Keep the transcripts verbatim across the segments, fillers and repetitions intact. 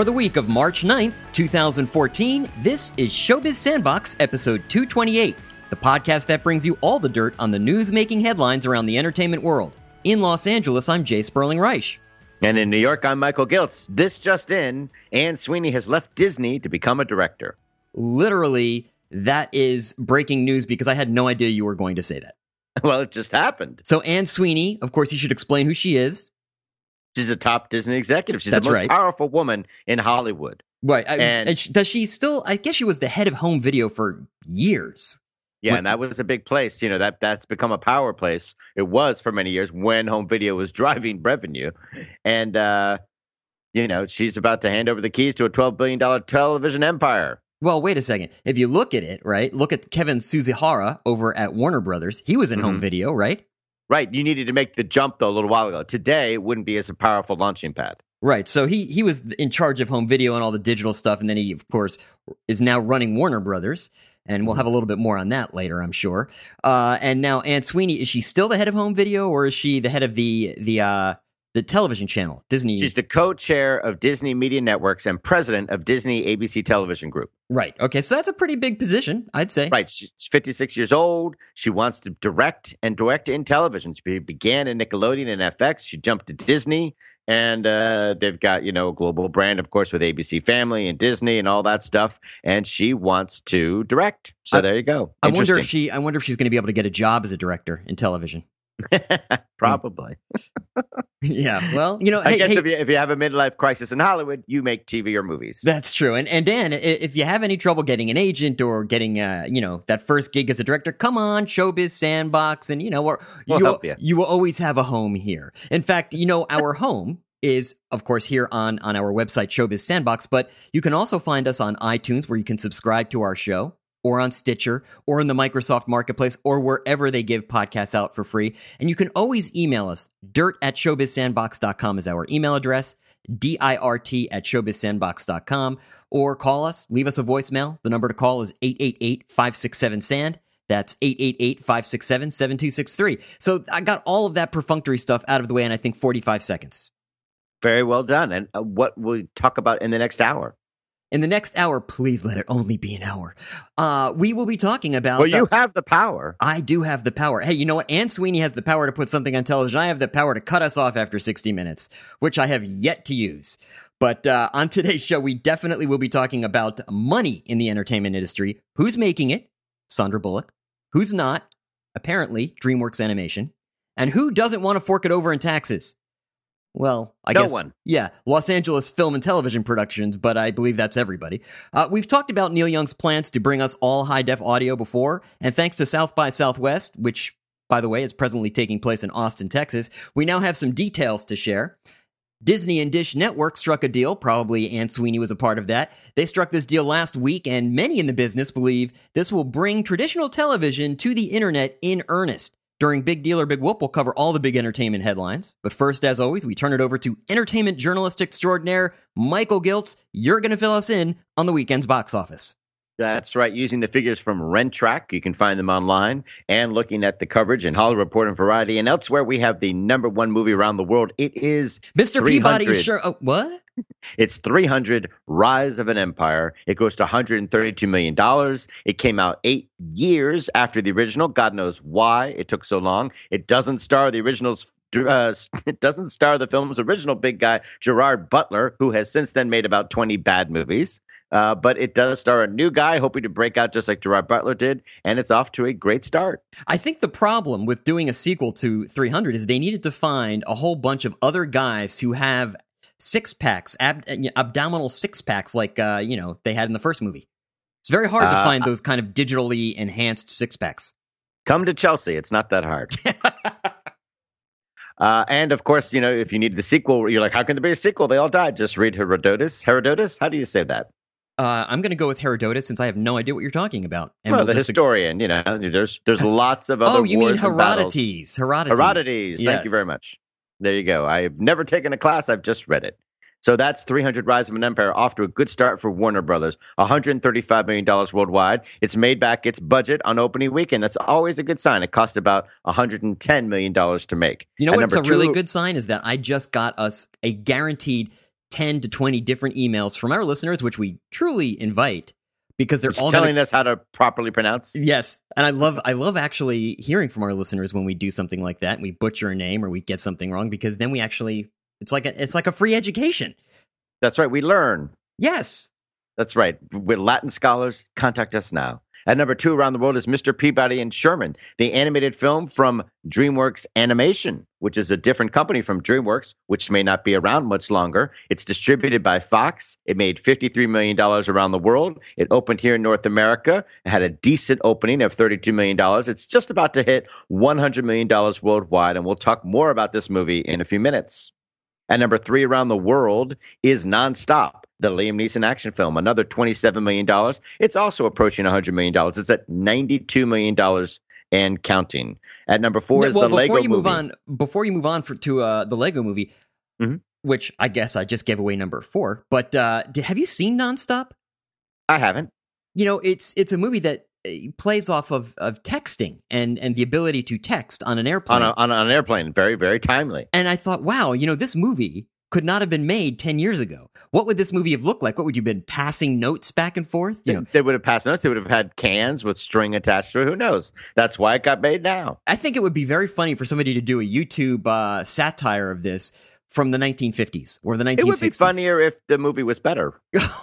For the week of March ninth, twenty fourteen, this is Showbiz Sandbox, episode two twenty-eight, the podcast that brings you all the dirt on the news-making headlines around the entertainment world. In Los Angeles, I'm Jay Sperling Reich. And in New York, I'm Michael Giltz. This just in, Anne Sweeney has left Disney to become a director. Literally, that is breaking news because I had no idea you were going to say that. Well, it just happened. So Anne Sweeney, of course, you should explain who she is. She's a top Disney executive. She's That's the most right. powerful woman in Hollywood. Right. And, and she, does she still, I guess she was the head of home video for years. Yeah, When, and that was a big place. You know, that that's become a power place. It was for many years when home video was driving revenue. And, uh, you know, she's about to hand over the keys to a twelve billion dollars television empire. Well, wait a second. If you look at it, right, look at Kevin Suzihara over at Warner Brothers. He was in Mm-hmm. home video, right? Right. You needed to make the jump, though, a little while ago. Today, it wouldn't be as a powerful launching pad. Right. So he he was in charge of home video and all the digital stuff. And then he, of course, is now running Warner Brothers. And we'll have a little bit more on that later, I'm sure. Uh, and now Anne Sweeney, is she still the head of home video, or is she the head of the the uh, the television channel, Disney? She's the co-chair of Disney Media Networks and president of Disney A B C Television Group. Right. Okay. So that's a pretty big position, I'd say. Right. She's fifty-six years old. She wants to direct and direct in television. She began in Nickelodeon and F X. She jumped to Disney. And uh, they've got, you know, a global brand, of course, with A B C Family and Disney and all that stuff. And she wants to direct. So I, there you go. I wonder if she. I wonder if she's going to be able to get a job as a director in television. Probably. Yeah. Well, you know, I hey, guess hey, if, you, if you have a midlife crisis in Hollywood, you make T V or movies. That's true. And and Dan, if you have any trouble getting an agent or getting, uh, you know, that first gig as a director, come on, Showbiz Sandbox, and you know, or We'll you help you. you will always have a home here. In fact, you know, our home is, of course, here on on our website, Showbiz Sandbox. But you can also find us on iTunes, where you can subscribe to our show, or on Stitcher, or in the Microsoft Marketplace, or wherever they give podcasts out for free. And you can always email us. Dirt at showbiz sandbox dot com is our email address. D I R T at showbiz sandbox dot com. Or call us. Leave us a voicemail. The number to call is eight eight eight, five six seven, S A N D. That's eight eight eight, five six seven, seven two six three. So I got all of that perfunctory stuff out of the way in, I think, forty-five seconds. Very well done. And uh, what we'll talk about in the next hour? In the next hour, please let it only be an hour. Uh, we will be talking about... Well, you have the power. I do have the power. Hey, you know what? Anne Sweeney has the power to put something on television. I have the power to cut us off after sixty minutes, which I have yet to use. But uh, on today's show, we definitely will be talking about money in the entertainment industry. Who's making it? Sandra Bullock. Who's not? Apparently, DreamWorks Animation. And who doesn't want to fork it over in taxes? Well, I no guess, one. Yeah, Los Angeles film and television productions, but I believe that's everybody. Uh, we've talked about Neil Young's plans to bring us all high-def audio before, and thanks to South by Southwest, which, by the way, is presently taking place in Austin, Texas, we now have some details to share. Disney and Dish Network struck a deal. Probably Anne Sweeney was a part of that. They struck this deal last week, and many in the business believe this will bring traditional television to the internet in earnest. During Big Deal or Big Whoop, we'll cover all the big entertainment headlines. But first, as always, we turn it over to entertainment journalist extraordinaire Michael Giltz. You're going to fill us in on the weekend's box office. That's right. Using the figures from Rent-Track, you can find them online. And looking at the coverage in Hollywood Report and Variety and elsewhere, we have the number one movie around the world. It is Mister Peabody. Sure. Oh, what? It's three hundred, Rise of an Empire. It goes to one hundred thirty-two million dollars. It came out eight years after the original. God knows why it took so long. It doesn't star the original's Uh, it doesn't star the film's original big guy, Gerard Butler, who has since then made about twenty bad movies. Uh, but it does star a new guy hoping to break out just like Gerard Butler did, and it's off to a great start. I think the problem with doing a sequel to three hundred is they needed to find a whole bunch of other guys who have six-packs, ab- abdominal six-packs like, uh, you know, they had in the first movie. It's very hard to uh, find those kind of digitally enhanced six-packs. Come to Chelsea. It's not that hard. Uh, and of course, you know, if you need the sequel, you're like, how can there be a sequel? They all died. Just read Herodotus. Herodotus? How do you say that? Uh, I'm going to go with Herodotus since I have no idea what you're talking about. And well, we'll the just... historian, you know, there's there's lots of other Oh, you mean wars and battles. Herodotus. Herodotus. Herodotus. Yes. Thank you very much. There you go. I've never taken a class. I've just read it. So that's three hundred Rise of an Empire, off to a good start for Warner Brothers. one hundred thirty-five million dollars worldwide. It's made back its budget on opening weekend. That's always a good sign. It cost about one hundred ten million dollars to make. You know At what's a number really two- good sign is that I just got us a guaranteed ten to twenty different emails from our listeners, which we truly invite because they're It's all telling gonna, us how to properly pronounce. yes. And I love, I love actually hearing from our listeners when we do something like that and we butcher a name or we get something wrong, because then we actually, it's like a, it's like a free education. That's right. We learn. Yes. That's right. We're Latin scholars. Contact us now. At number two around the world is Mister Peabody and Sherman, the animated film from DreamWorks Animation, which is a different company from DreamWorks, which may not be around much longer. It's distributed by Fox. It made fifty-three million dollars around the world. It opened here in North America. It had a decent opening of thirty-two million dollars. It's just about to hit one hundred million dollars worldwide, and we'll talk more about this movie in a few minutes. At number three around the world is Nonstop, the Liam Neeson action film, another twenty-seven million dollars. It's also approaching one hundred million dollars. It's at ninety-two million dollars and counting. At number four is well, the Lego before you movie. move on, before you move on for, to uh, the Lego movie, Mhm. which I guess I just gave away number four, but uh, did, have you seen Nonstop? I haven't. You know, it's it's a movie that uh, plays off of, of texting and, and the ability to text on an airplane. On, a, on, a, on an airplane. Very, very timely. And I thought, wow, you know, this movie could not have been made ten years ago. What would this movie have looked like? What would you have been passing notes back and forth? You They, know, they would have passed notes. They would have had cans with string attached to it. Who knows? That's why it got made now. I think it would be very funny for somebody to do a YouTube uh, satire of this from the nineteen fifties or the It nineteen would sixties. be funnier if the movie was better.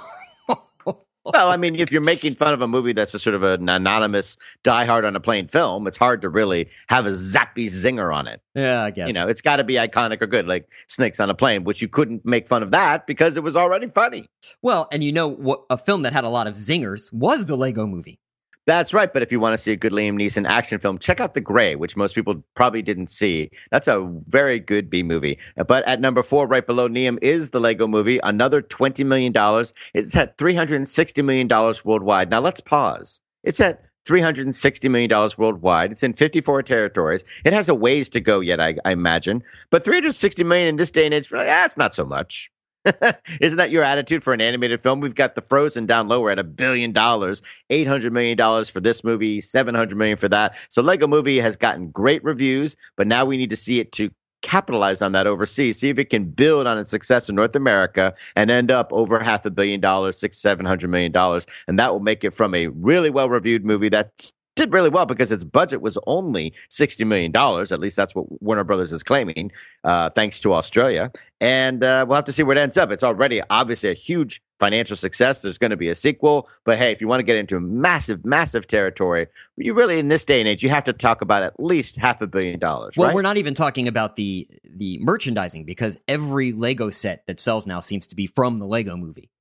Well, I mean, if you're making fun of a movie that's a sort of an anonymous Die Hard on a plane film, it's hard to really have a zappy zinger on it. Yeah, I guess. You know, it's got to be iconic or good, like Snakes on a Plane, which you couldn't make fun of that because it was already funny. Well, and you know what? A film that had a lot of zingers was the Lego Movie. That's right. But if you want to see a good Liam Neeson action film, check out The Gray, which most people probably didn't see. That's a very good B movie. But at number four, right below Liam, is the Lego Movie, another twenty million dollars. It's at three hundred sixty million dollars worldwide. Now let's pause. It's at three hundred sixty million dollars worldwide. It's in fifty-four territories. It has a ways to go yet, I, I imagine. But three hundred sixty million dollars in this day and age, that's not so much. Isn't that your attitude for an animated film? We've got the Frozen down lower at a billion dollars, eight hundred million dollars for this movie, seven hundred million dollars for that. So Lego Movie has gotten great reviews, but now we need to see it to capitalize on that overseas, see if it can build on its success in North America and end up over half a billion dollars, six, seven hundred million dollars. And that will make it from a really well-reviewed movie that did really well because its budget was only sixty million dollars. At least that's what Warner Brothers is claiming, uh, thanks to Australia. And uh, we'll have to see where it ends up. It's already obviously a huge financial success. There's going to be a sequel. But hey, if you want to get into massive, massive territory, you really, in this day and age, you have to talk about at least half a billion dollars. Well, right? we're not even talking about the the merchandising, because every Lego set that sells now seems to be from the Lego Movie.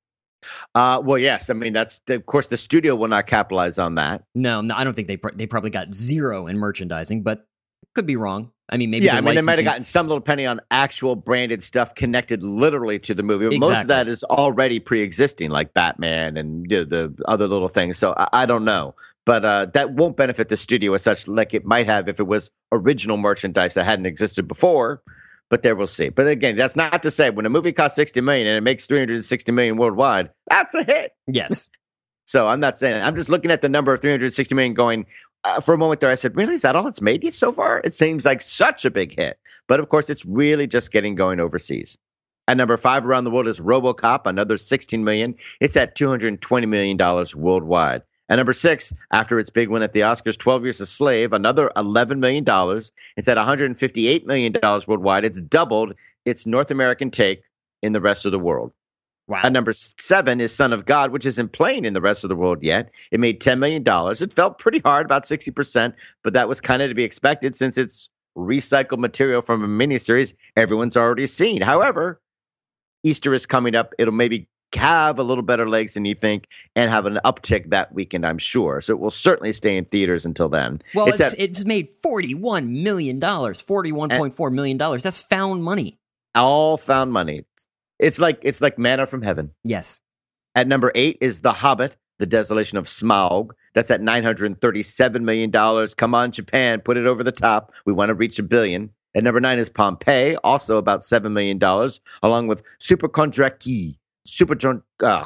Uh, well, yes. I mean, that's of course the studio will not capitalize on that. No, no I don't think they pr- they probably got zero in merchandising, but could be wrong. I mean, maybe Yeah, I mean, they might have licensing- gotten some little penny on actual branded stuff connected literally to the movie. Most Exactly. of that is already pre-existing, like Batman and you know, the other little things. So I, I don't know. But uh, that won't benefit the studio as such, like it might have if it was original merchandise that hadn't existed before. But there we'll see. But again, that's not to say when a movie costs sixty million dollars and it makes three hundred sixty million dollars worldwide, that's a hit. Yes. So I'm not saying it. I'm just looking at the number of three hundred sixty million going uh, for a moment there. I said, really, is that all it's made yet so far? It seems like such a big hit. But of course, it's really just getting going overseas. At number five around the world is RoboCop, another sixteen million dollars. It's at two hundred twenty million dollars worldwide. At number six, after its big win at the Oscars, twelve Years a Slave, another eleven million dollars. It's at one hundred fifty-eight million dollars worldwide. It's doubled its North American take in the rest of the world. Wow. At number seven is Son of God, which isn't playing in the rest of the world yet. It made ten million dollars. It felt pretty hard, about sixty percent, but that was kind of to be expected since it's recycled material from a miniseries everyone's already seen. However, Easter is coming up. It'll maybe have a little better legs than you think and have an uptick that weekend, I'm sure. So it will certainly stay in theaters until then. Well, it's, at, it's made forty-one million dollars, forty-one point four million dollars. That's found money. all found money. It's like it's like manna from heaven. Yes. At number eight is The Hobbit, The Desolation of Smaug. That's at nine hundred thirty-seven million dollars. Come on, Japan, put it over the top. We want to reach a billion. At number nine is Pompeii, also about seven million dollars, along with Super Kondraki. Super, ugh,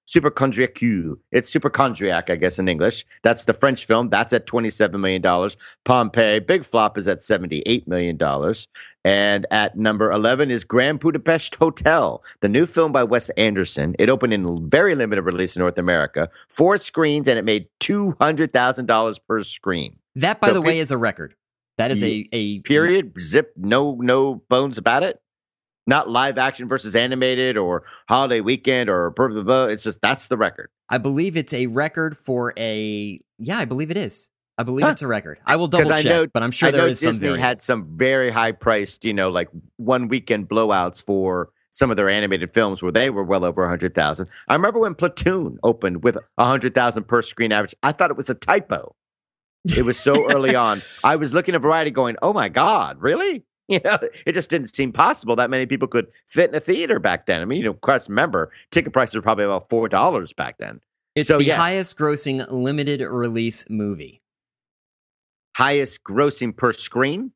Superchondriac. It's Superchondriac, I guess, in English. That's the French film. That's at twenty-seven million dollars. Pompeii, big flop, is at seventy-eight million dollars. And at number eleven is Grand Budapest Hotel, the new film by Wes Anderson. It opened in very limited release in North America, four screens, and it made two hundred thousand dollars per screen. That, by So the pe- way, is a record. That is a, a Period. Zip. No, no bones about it. Not live action versus animated or holiday weekend or blah, blah, blah. It's just, that's the record. I believe it's a record for a. Yeah, I believe it is. I believe Huh. it's a record. I will double 'Cause I check, know- but I'm sure I there know is some Disney variant. had some very high priced, you know, like one weekend blowouts for some of their animated films where they were well over a hundred thousand. I remember when Platoon opened with a hundred thousand per screen average. I thought it was a typo. It was so early on. I was looking at Variety going, oh my God, really? You know, it just didn't seem possible that many people could fit in a theater back then. I mean, you know, of course, remember, ticket prices were probably about four dollars back then. It's So, the yes. highest grossing limited release movie. Highest grossing per screen?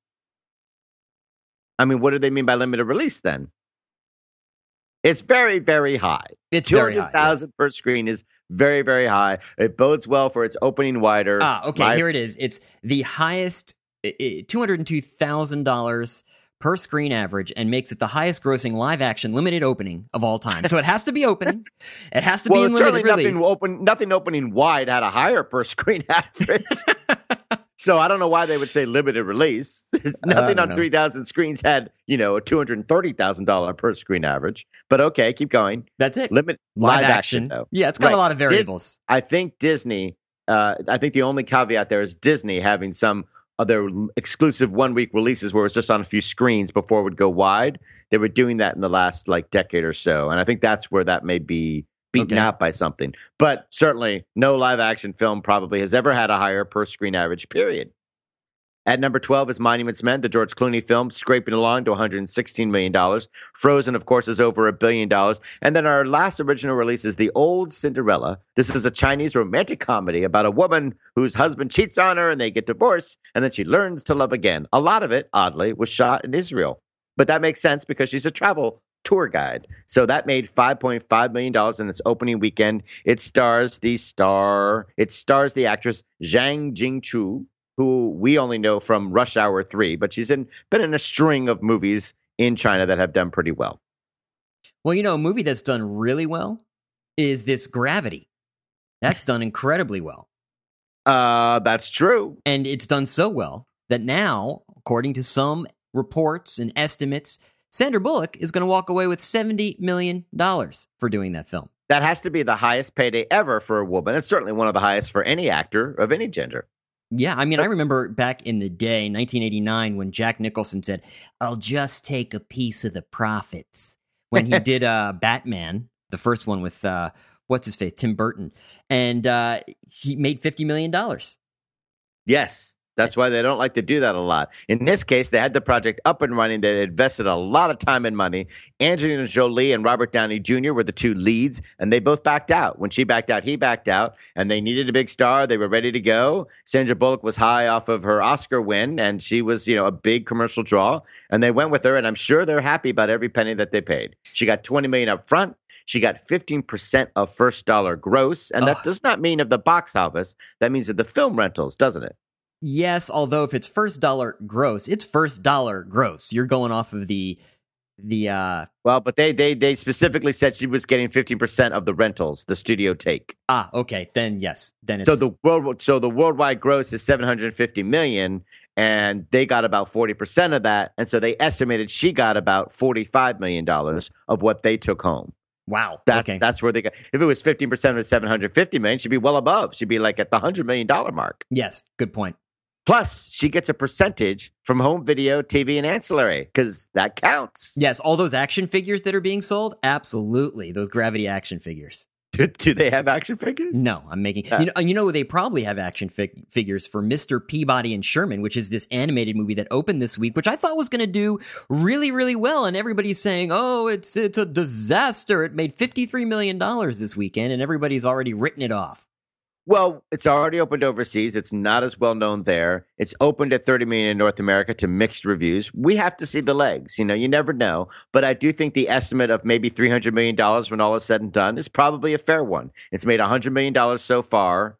I mean, what do they mean by limited release then? It's very, very high. It's very high. two hundred thousand yes. per screen is very, very high. It bodes well for its opening wider. Ah, okay, live- here it is. It's the highest, two hundred two thousand dollars per screen average, and makes it the highest grossing live action limited opening of all time. So it has to be opening. It has to well, be in certainly limited release. nothing open, nothing opening wide had a higher per screen average. So I don't know why they would say limited release. It's nothing I on don't know. three thousand screens had, you know, a two hundred thirty thousand dollars per screen average. But okay, keep going. That's it. Limit live, live, action. action, though. Yeah, it's got Right. a lot of Dis- variables. I think Disney, uh, I think the only caveat there is Disney having some other exclusive one week releases where it's just on a few screens before it would go wide. They were doing that in the last like decade or so. And I think that's where that may be beaten Okay. out by something. But certainly no live action film probably has ever had a higher per screen average, period. At number twelve is Monuments Men, the George Clooney film, scraping along to one hundred sixteen million dollars. Frozen, of course, is over a billion dollars. And then our last original release is The Old Cinderella. This is a Chinese romantic comedy about a woman whose husband cheats on her and they get divorced, and then she learns to love again. A lot of it, oddly, was shot in Israel. But that makes sense because she's a travel tour guide. So that made five point five million dollars in its opening weekend. It stars the star, it stars the actress Zhang Jingchu, who we only know from Rush Hour three, but she's in, been in a string of movies in China that have done pretty well. Well, you know, a movie that's done really well is this Gravity. That's done incredibly well. Uh, that's true. And it's done so well that now, according to some reports and estimates, Sandra Bullock is going to walk away with seventy million dollars for doing that film. That has to be the highest payday ever for a woman. It's certainly one of the highest for any actor of any gender. Yeah, I mean, I remember back in the day, nineteen eighty-nine, when Jack Nicholson said, I'll just take a piece of the profits. When he did uh, Batman, the first one with, uh, what's his face, Tim Burton. And uh, he made fifty million dollars. Yes. That's why they don't like to do that a lot. In this case, they had the project up and running. They invested a lot of time and money. Angelina Jolie and Robert Downey Junior were the two leads, and they both backed out. When she backed out, he backed out, and they needed a big star. They were ready to go. Sandra Bullock was high off of her Oscar win, and she was, you know, a big commercial draw. And they went with her, and I'm sure they're happy about every penny that they paid. She got twenty million dollars up front. She got fifteen percent of first dollar gross, and that Ugh. does not mean of the box office. That means of the film rentals, doesn't it? Yes, although if it's first dollar gross, it's first dollar gross. You're going off of the the uh Well, but they they they specifically said she was getting fifteen percent of the rentals, the studio take. ah okay, then yes, then it's So the world so the worldwide gross is seven hundred fifty million, and they got about forty percent of that, and so they estimated she got about forty-five million dollars of what they took home. wow. That's okay. that's where they got. If it was fifteen percent of the seven hundred fifty million, she'd be well above. She'd be like at the one hundred million dollar mark. Yes, good point. Plus, she gets a percentage from home video, T V, and ancillary because that counts. Yes, all those action figures that are being sold, absolutely. Those Gravity action figures. Do, do they have action figures? No, I'm making. Yeah. You know, you know, they probably have action fig- figures for Mister Peabody and Sherman, which is this animated movie that opened this week, which I thought was going to do really, really well. And everybody's saying, "Oh, it's it's a disaster." It made fifty-three million dollars this weekend, and everybody's already written it off. Well, it's already opened overseas. It's not as well known there. It's opened at thirty million in North America to mixed reviews. We have to see the legs. You know, you never know. But I do think the estimate of maybe three hundred million dollars when all is said and done is probably a fair one. It's made one hundred million dollars so far.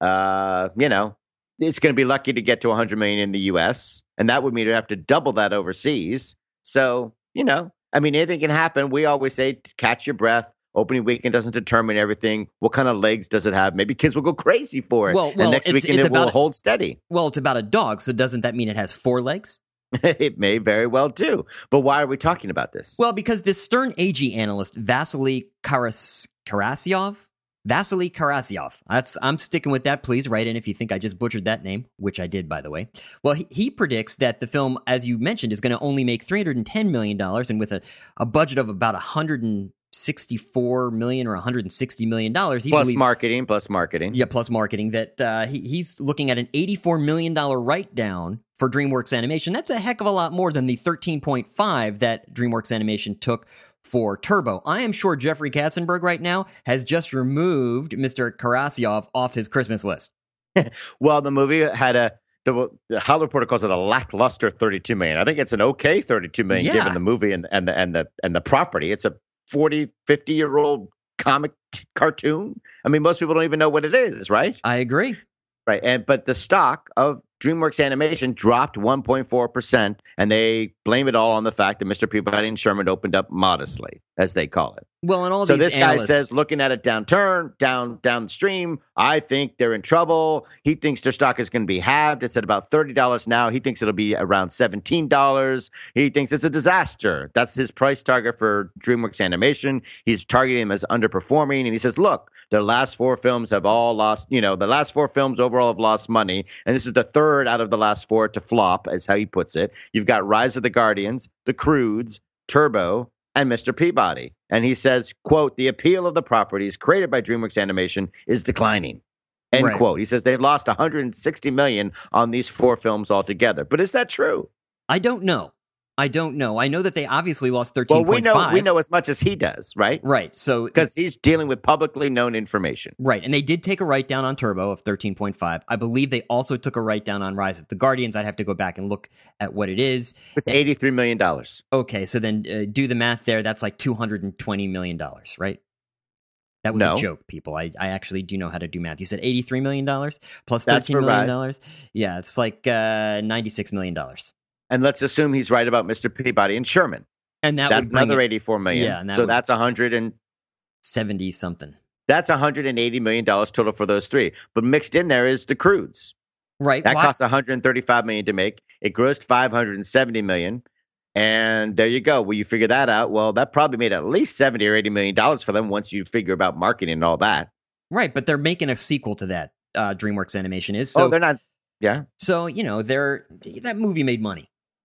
Uh, you know, it's going to be lucky to get to one hundred million dollars in the U S, and that would mean you'd have to double that overseas. So, you know, I mean, anything can happen. We always say, catch your breath. Opening weekend doesn't determine everything. What kind of legs does it have? Maybe kids will go crazy for it. Well, well and next it's, weekend it's it will about, hold steady. Well, it's about a dog, so doesn't that mean it has four legs? It may very well do. But why are we talking about this? Well, because this Stern A G analyst, Vasily Karas- Karasyov, Vasily Karasyov. That's I'm sticking with that. Please write in if you think I just butchered that name, which I did, by the way. Well, he, he predicts that the film, as you mentioned, is going to only make three hundred ten million dollars, and with a, a budget of about one hundred sixty-four million dollars or one hundred sixty million dollars. He plus believes, marketing, plus marketing. Yeah, plus marketing. That uh, he, he's looking at an eighty-four million dollars write-down for DreamWorks Animation. That's a heck of a lot more than the thirteen point five that DreamWorks Animation took for Turbo. I am sure Jeffrey Katzenberg right now has just removed Mister Karasyov off his Christmas list. Well, the movie had a the, the Hollywood Reporter calls it a lackluster thirty-two million dollars. I think it's an okay thirty-two million dollars Yeah. given the movie and and the and the and the property. It's a forty, fifty year old comic t- cartoon. I mean, most people don't even know what it is, right? I agree. Right. And but the stock of DreamWorks Animation dropped one point four percent, and they blame it all on the fact that Mister Peabody and Sherman opened up modestly, as they call it. Well, and all So these this guy analysts, says, looking at it downturn, down downstream, I think they're in trouble. He thinks their stock is going to be halved. It's at about thirty dollars now. He thinks it'll be around seventeen dollars. He thinks it's a disaster. That's his price target for DreamWorks Animation. He's targeting them as underperforming. And he says, look, their last four films have all lost, you know, the last four films overall have lost money. And this is the third out of the last four to flop, is how he puts it. You've got Rise of the Guardians, The Croods, Turbo, and Mister Peabody. And he says, quote, the appeal of the properties created by DreamWorks Animation is declining. End Right. quote. He says they've lost one hundred sixty million dollars on these four films altogether. But is that true? I don't know. I don't know. I know that they obviously lost thirteen Well, we point five. know we know as much as he does, right? Right. So Because he's dealing with publicly known information. right, and they did take a write down on Turbo of thirteen point five. I believe they also took a write down on Rise of the Guardians. I'd have to go back and look at what it is. It's eighty-three million dollars. Okay, so then uh, do the math there. That's like two hundred twenty million dollars, right? That was No. a joke, people. I, I actually do know how to do math. You said eighty-three million dollars plus That's thirteen for million Rise. dollars. Yeah, it's like uh, ninety-six million dollars. And let's assume he's right about Mister Peabody and Sherman. And that That's would bring another it eighty-four million dollars. Yeah, and that so would- that's one hundred and seventy something. that's one hundred eighty million dollars total for those three. But mixed in there is the Croods. Right. That why- costs one hundred thirty-five million dollars to make. It grossed five hundred seventy million dollars. And there you go. Well, you figure that out. Well, that probably made at least seventy or eighty million dollars for them once you figure about marketing and all that. Right, but they're making a sequel to that. Uh, DreamWorks Animation is so. oh, they're not. Yeah. So you know, they're that movie made money.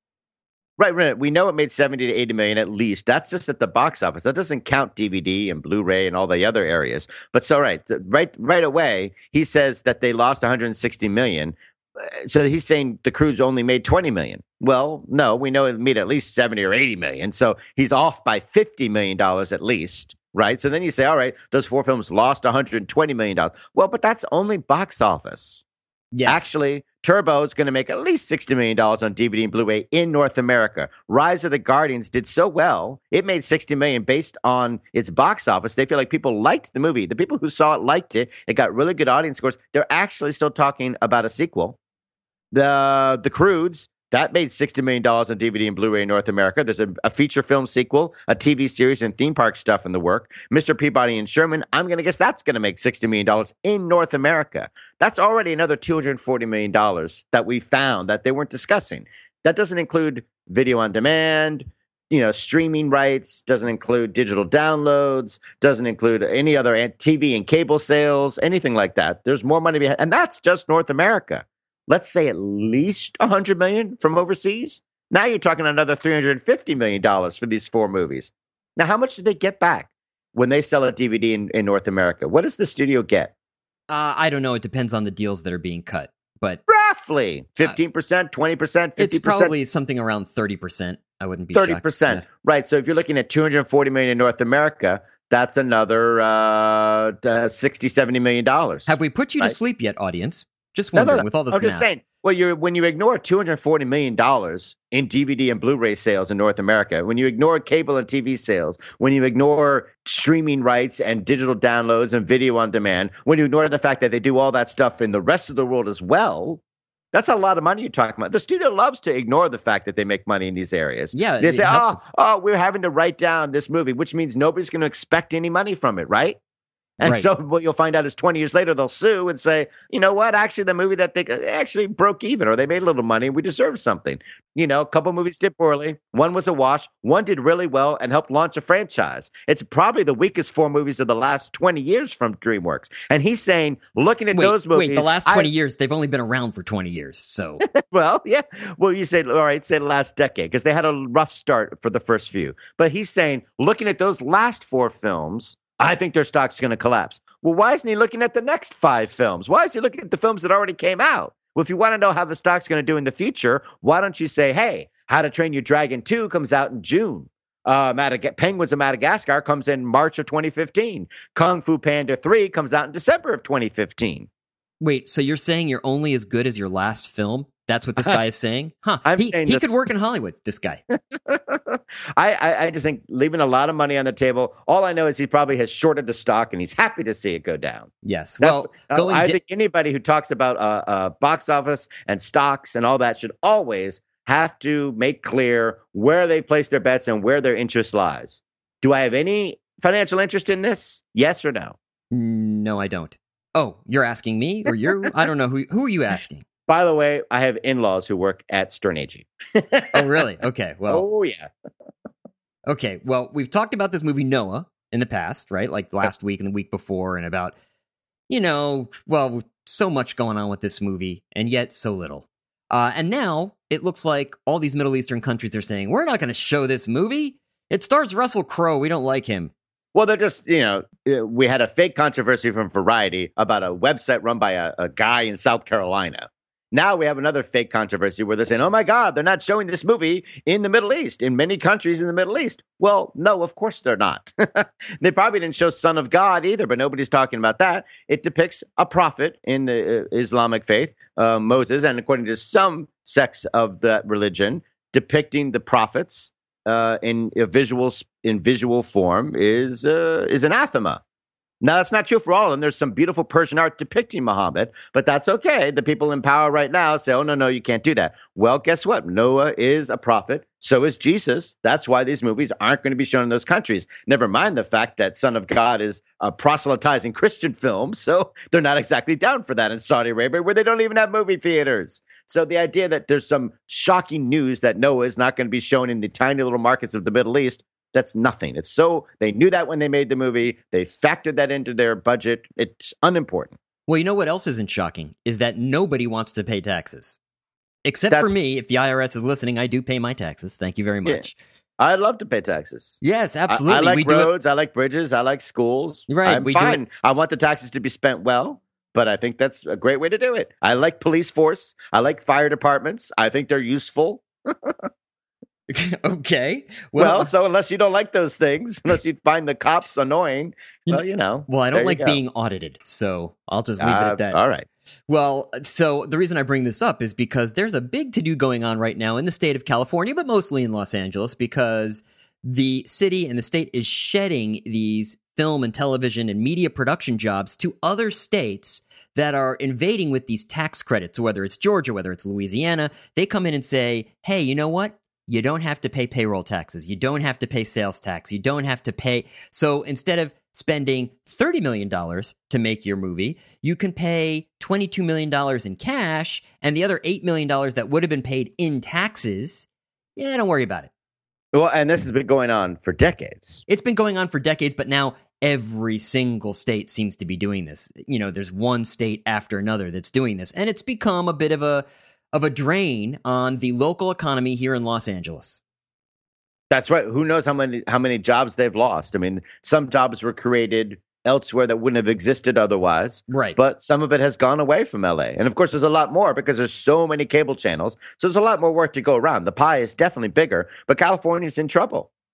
Right, right. We know it made seventy to eighty million at least. That's just at the box office. That doesn't count D V D and Blu-ray and all the other areas. But so right, right, right away, he says that they lost one hundred sixty million. So he's saying the Croods only made twenty million. Well, no, we know it made at least seventy or eighty million. So he's off by fifty million dollars at least. Right. So then you say, all right, those four films lost one hundred twenty million dollars. Well, but that's only box office. Yes. Actually, Turbo is going to make at least sixty million dollars on D V D and Blu-ray in North America. Rise of the Guardians did so well, it made sixty million dollars based on its box office. They feel like people liked the movie. The people who saw it liked it. It got really good audience scores. They're actually still talking about a sequel. The The Croods, that made sixty million dollars on D V D and Blu-ray in North America. There's a, a feature film sequel, a T V series, and theme park stuff in the work. Mister Peabody and Sherman, I'm going to guess that's going to make sixty million dollars in North America. That's already another two hundred forty million dollars that we found that they weren't discussing. That doesn't include video on demand, you know, streaming rights, doesn't include digital downloads, doesn't include any other T V and cable sales, anything like that. There's more money behind, and that's just North America. Let's say at least one hundred million dollars from overseas. Now you're talking another three hundred fifty million dollars for these four movies. Now, how much do they get back when they sell a D V D in, in North America? What does the studio get? Uh, I don't know. It depends on the deals that are being cut, but Roughly fifteen percent, twenty percent, fifty percent. it's probably something around thirty percent. I wouldn't be thirty shocked. percent. Yeah. Right. So if you're looking at two hundred forty million in North America, that's another uh, uh, sixty, seventy million dollars. Have we put you right? to sleep yet, audience? Just No, wondering no, no. with all this I'm just math. saying, well, you when you ignore two hundred forty million dollars in D V D and Blu-ray sales in North America, when you ignore cable and T V sales, when you ignore streaming rights and digital downloads and video on demand, when you ignore the fact that they do all that stuff in the rest of the world as well, that's a lot of money you're talking about. The studio loves to ignore the fact that they make money in these areas. Yeah, They it say, helps. oh, oh, we're having to write down this movie, which means nobody's going to expect any money from it, right? And Right. so what you'll find out is twenty years later, they'll sue and say, you know what, actually the movie that they actually broke even or they made a little money, we deserve something. You know, a couple movies did poorly. One was a wash. One did really well and helped launch a franchise. It's probably the weakest four movies of the last twenty years from DreamWorks. And he's saying, looking at Wait, those movies. wait, the last I- twenty years, they've only been around for twenty years. So, Well, yeah. Well, you say, all right, say the last decade, because they had a rough start for the first few. But he's saying, looking at those last four films, I think their stock's going to collapse. Well, why isn't he looking at the next five films? Why is he looking at the films that already came out? Well, if you want to know how the stock's going to do in the future, why don't you say, hey, How to Train Your Dragon two comes out in June. Uh, Madag- Penguins of Madagascar comes in March of twenty fifteen. Kung Fu Panda three comes out in December of twenty fifteen. wait, so you're saying you're only as good as your last film? That's what this guy is saying? Huh. I'm he saying he this- could work in Hollywood, this guy. I, I, I just think leaving a lot of money on the table. All I know is he probably has shorted the stock and he's happy to see it go down. Yes. That's- Well, uh, going I di- think anybody who talks about uh, uh, box office and stocks and all that should always have to make clear where they place their bets and where their interest lies. Do I have any financial interest in this? Yes or no? no, I don't. Oh, you're asking me or you're, I don't know. Who, who are you asking? By the way, I have in-laws who work at Stern Agee. Oh, really? Okay. Well, oh, yeah. okay. Well, we've talked about this movie Noah in the past, right? Like last week and the week before, and about, you know, well, so much going on with this movie, and yet so little. Uh, and now it looks like all these Middle Eastern countries are saying, we're not going to show this movie. It stars Russell Crowe. We don't like him. Well, they're just, you know, uh, we had a fake controversy from Variety about a website run by a, a guy in South Carolina. Now we have another fake controversy where they're saying, oh my God, they're not showing this movie in the Middle East, in many countries in the Middle East. Well, no, of course they're not. They probably didn't show Son of God either, but nobody's talking about that. It depicts a prophet in the uh, Islamic faith, uh, Moses, and according to some sects of that religion, depicting the prophets uh, in a visual in visual form is uh, is anathema. Now, that's not true for all of them. There's some beautiful Persian art depicting Muhammad, but that's okay. The people in power right now say, oh, no, no, you can't do that. Well, guess what? Noah is a prophet. So is Jesus. That's why these movies aren't going to be shown in those countries. Never mind the fact that Son of God is a proselytizing Christian film. So they're not exactly down for that in Saudi Arabia, where they don't even have movie theaters. So the idea that there's some shocking news that Noah is not going to be shown in the tiny little markets of the Middle East, that's nothing. It's so they knew that when they made the movie. They factored that into their budget. It's unimportant. Well, you know what else isn't shocking is that nobody wants to pay taxes. Except That's- for me, if the I R S is listening, I do pay my taxes. Thank you very Yeah. much. I'd love to pay taxes. Yes, I- absolutely. I, like we do it. roads. I like bridges. I like schools. Right, I'm we do fine. it- I want the taxes to be spent well, but I think that's a great way to do it. I like police force. I like fire departments. I think they're useful. Okay. Well, Well, so unless you don't like those things, unless you find the cops annoying, You- well, you know. well, I there don't you like go. being audited, so I'll just leave it Uh, at that. All right. Well, so the reason I bring this up is because there's a big to-do going on right now in the state of California, but mostly in Los Angeles, because the city and the state is shedding these film and television and media production jobs to other states that are invading with these tax credits, whether it's Georgia, whether it's Louisiana. They come in and say, hey, you know what? You don't have to pay payroll taxes. You don't have to pay sales tax. You don't have to pay. So instead of spending thirty million dollars to make your movie, you can pay twenty-two million dollars in cash, and the other eight million dollars that would have been paid in taxes, yeah, don't worry about it. Well, and this has been going on for decades. It's been going on for decades, but now every single state seems to be doing this. You know, there's one state after another that's doing this, and it's become a bit of a of a drain on the local economy here in Los Angeles. That's right. Who knows how many how many jobs they've lost? I mean, some jobs were created elsewhere that wouldn't have existed otherwise. Right. But some of it has gone away from L A. And of course, there's a lot more because there's so many cable channels. So there's a lot more work to go around. The pie is definitely bigger, but California's in trouble.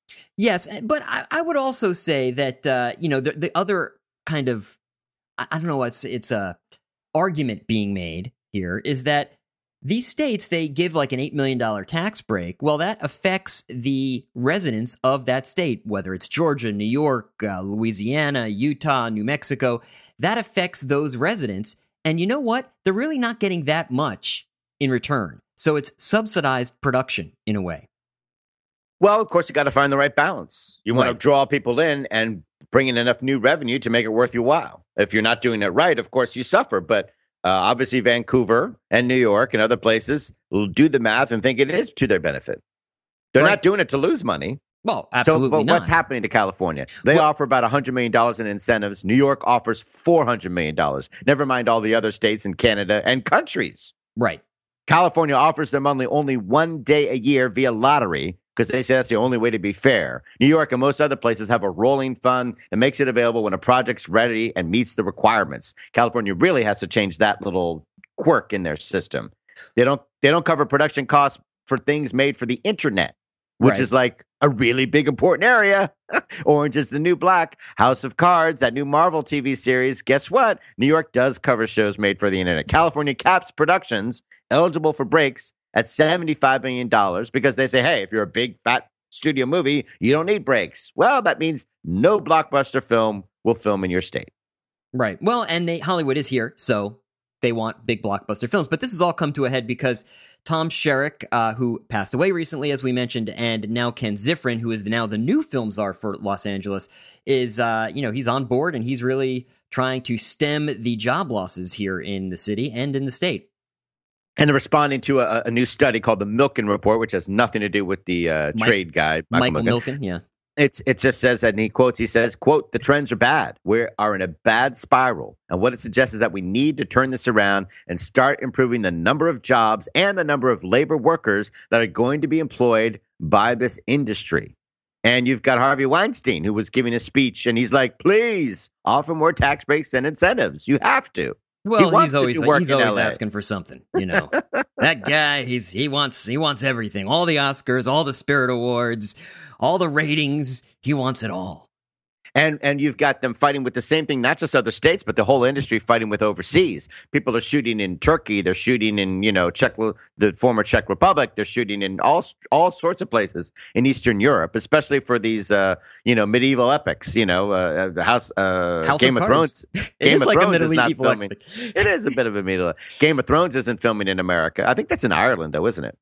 Yes, but I, I would also say that uh, you know the, the other kind of I, I don't know it's it's a argument being made here is that these states they give like an eight million dollar tax break. Well, that affects the residents of that state, whether it's Georgia, New York, uh, Louisiana, Utah, New Mexico. That affects those residents, and you know what? They're really not getting that much in return. So it's subsidized production in a way. Well, of course, you got to find the right balance. You want Right. to draw people in and bring in enough new revenue to make it worth your while. If you're not doing it right, of course, you suffer. But uh, obviously, Vancouver and New York and other places will do the math and think it is to their benefit. They're Right. not doing it to lose money. Well, absolutely so, but not. what's happening to California? They Well- offer about one hundred million dollars in incentives. New York offers four hundred million dollars. Never mind all the other states in Canada and countries. Right. California offers them only, only one day a year via lottery because they say that's the only way to be fair. New York and most other places have a rolling fund that makes it available when a project's ready and meets the requirements. California really has to change that little quirk in their system. They don't they don't cover production costs for things made for the internet, which Right. is like a really big important area. Orange is the New Black, House of Cards, that new Marvel T V series. Guess what? New York does cover shows made for the internet. California caps productions eligible for breaks at seventy-five million dollars because they say, hey, if you're a big fat studio movie, you don't need breaks. Well, that means no blockbuster film will film in your state. Right. Well, and they Hollywood is here, so they want big blockbuster films. But this has all come to a head because Tom Sherrick, uh, who passed away recently, as we mentioned, and now Ken Zifrin, who is now the new film czar for Los Angeles, is, uh, you know, he's on board and he's really trying to stem the job losses here in the city and in the state. And they're responding to a, a new study called the Milken Report, which has nothing to do with the uh, Mike- trade guy, Michael Milken. Milken, yeah. It's it just says that, and he quotes, he says, quote, the trends are bad. We are in a bad spiral. And what it suggests is that we need to turn this around and start improving the number of jobs and the number of labor workers that are going to be employed by this industry. And you've got Harvey Weinstein, who was giving a speech, and he's like, please offer more tax breaks and incentives. You have to. Well, wants he's to always do work he's in always L A. asking for something, you know. That guy, he's he wants he wants everything. All the Oscars, all the Spirit Awards, all the ratings, he wants it all. And and you've got them fighting with the same thing, not just other states, but the whole industry fighting with overseas. People are shooting in Turkey. They're shooting in, you know, Czech, the former Czech Republic. They're shooting in all all sorts of places in Eastern Europe, especially for these, uh, you know, medieval epics. You know, uh, the House, uh, House Game of of, Cards. Thrones. It Game is of like a Thrones is not medieval filming. epic. It is a bit of a medieval. Game of Thrones isn't filming in America. I think that's in Ireland, though, isn't it?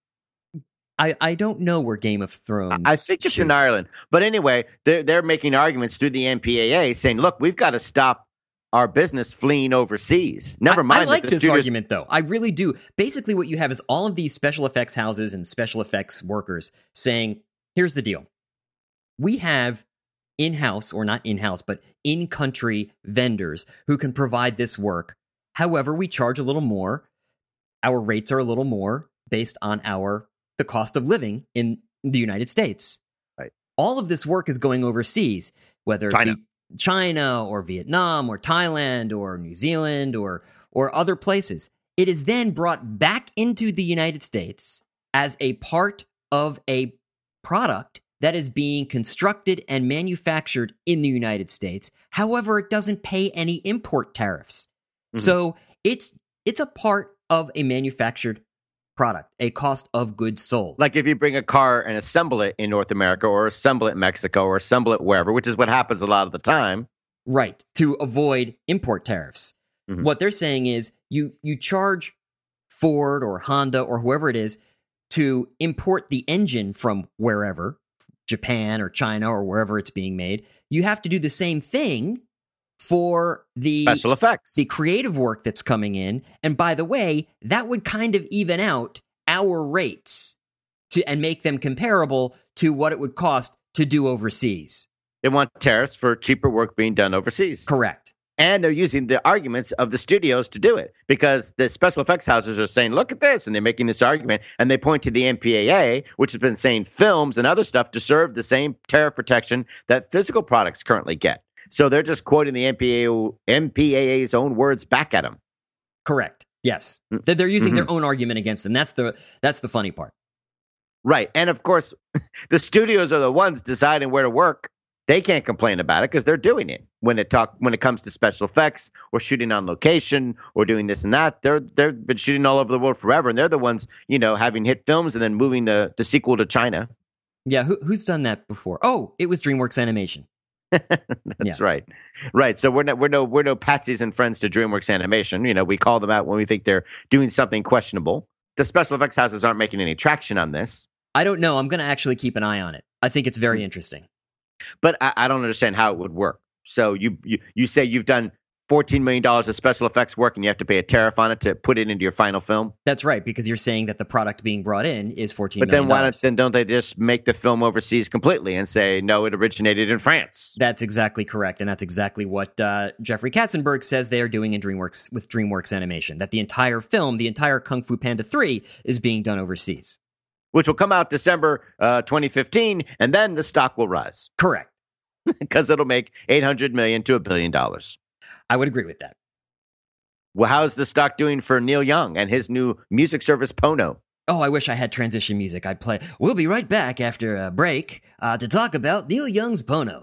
I, I don't know where Game of Thrones I think it's in shoots. Ireland. But anyway, they're, they're making arguments through the M P A A saying, look, we've got to stop our business fleeing overseas. Never I, mind. I like that the this studios- argument, though. I really do. Basically, what you have is all of these special effects houses and special effects workers saying, here's the deal. We have in-house, or not in-house, but in-country vendors who can provide this work. However, we charge a little more. Our rates are a little more based on our the cost of living in the United States. Right. All of this work is going overseas, whether China. it be China or Vietnam or Thailand or New Zealand or or other places. It is then brought back into the United States as a part of a product that is being constructed and manufactured in the United States. However, it doesn't pay any import tariffs. Mhm. So it's it's a part of a manufactured product, a cost of goods sold. Like if you bring a car and assemble it in North America or assemble it in Mexico or assemble it wherever, which is what happens a lot of the time. Right, to avoid import tariffs. Mhm. What they're saying is you you charge Ford or Honda or whoever it is to import the engine from wherever, Japan or China or wherever it's being made. You have to do the same thing for the Special effects. the creative work that's coming in. And by the way, that would kind of even out our rates to and make them comparable to what it would cost to do overseas. They want tariffs for cheaper work being done overseas. Correct. And they're using the arguments of the studios to do it because the special effects houses are saying, look at this. And they're making this argument. And they point to the M P A A, which has been saying films and other stuff deserve the same tariff protection that physical products currently get. So they're just quoting the M P A A, M P A A's own words back at them. Correct. Yes. Mm. They're they're using Mhm. their own argument against them. That's the that's the funny part. Right. And of course, the studios are the ones deciding where to work. They can't complain about it because they're doing it. When it talk when it comes to special effects or shooting on location or doing this and that, they're they've been shooting all over the world forever, and they're the ones, you know, having hit films and then moving the, the sequel to China. Yeah, who, who's done that before? Oh, it was DreamWorks Animation. That's Yeah. right. Right. So we're no we're no we're no patsies and friends to DreamWorks Animation. You know, we call them out when we think they're doing something questionable. The special effects houses aren't making any traction on this. I don't know. I'm going to actually keep an eye on it. I think it's very interesting. But I, I don't understand how it would work. So you, you you say you've done fourteen million dollars of special effects work and you have to pay a tariff on it to put it into your final film? That's right, because you're saying that the product being brought in is fourteen But million then why don't, then don't they just make the film overseas completely and say, no, it originated in France? That's exactly correct, and that's exactly what uh, Jeffrey Katzenberg says they are doing in DreamWorks with DreamWorks Animation, that the entire film, the entire Kung Fu Panda three, is being done overseas. Which will come out December uh, twenty fifteen, and then the stock will rise Correct. because it'll make eight hundred million dollars to a billion dollars. I would agree with that. Well, how's the stock doing for Neil Young and his new music service, Pono? Oh, I wish I had transition music. I'd play. We'll be right back after a break uh, to talk about Neil Young's Pono.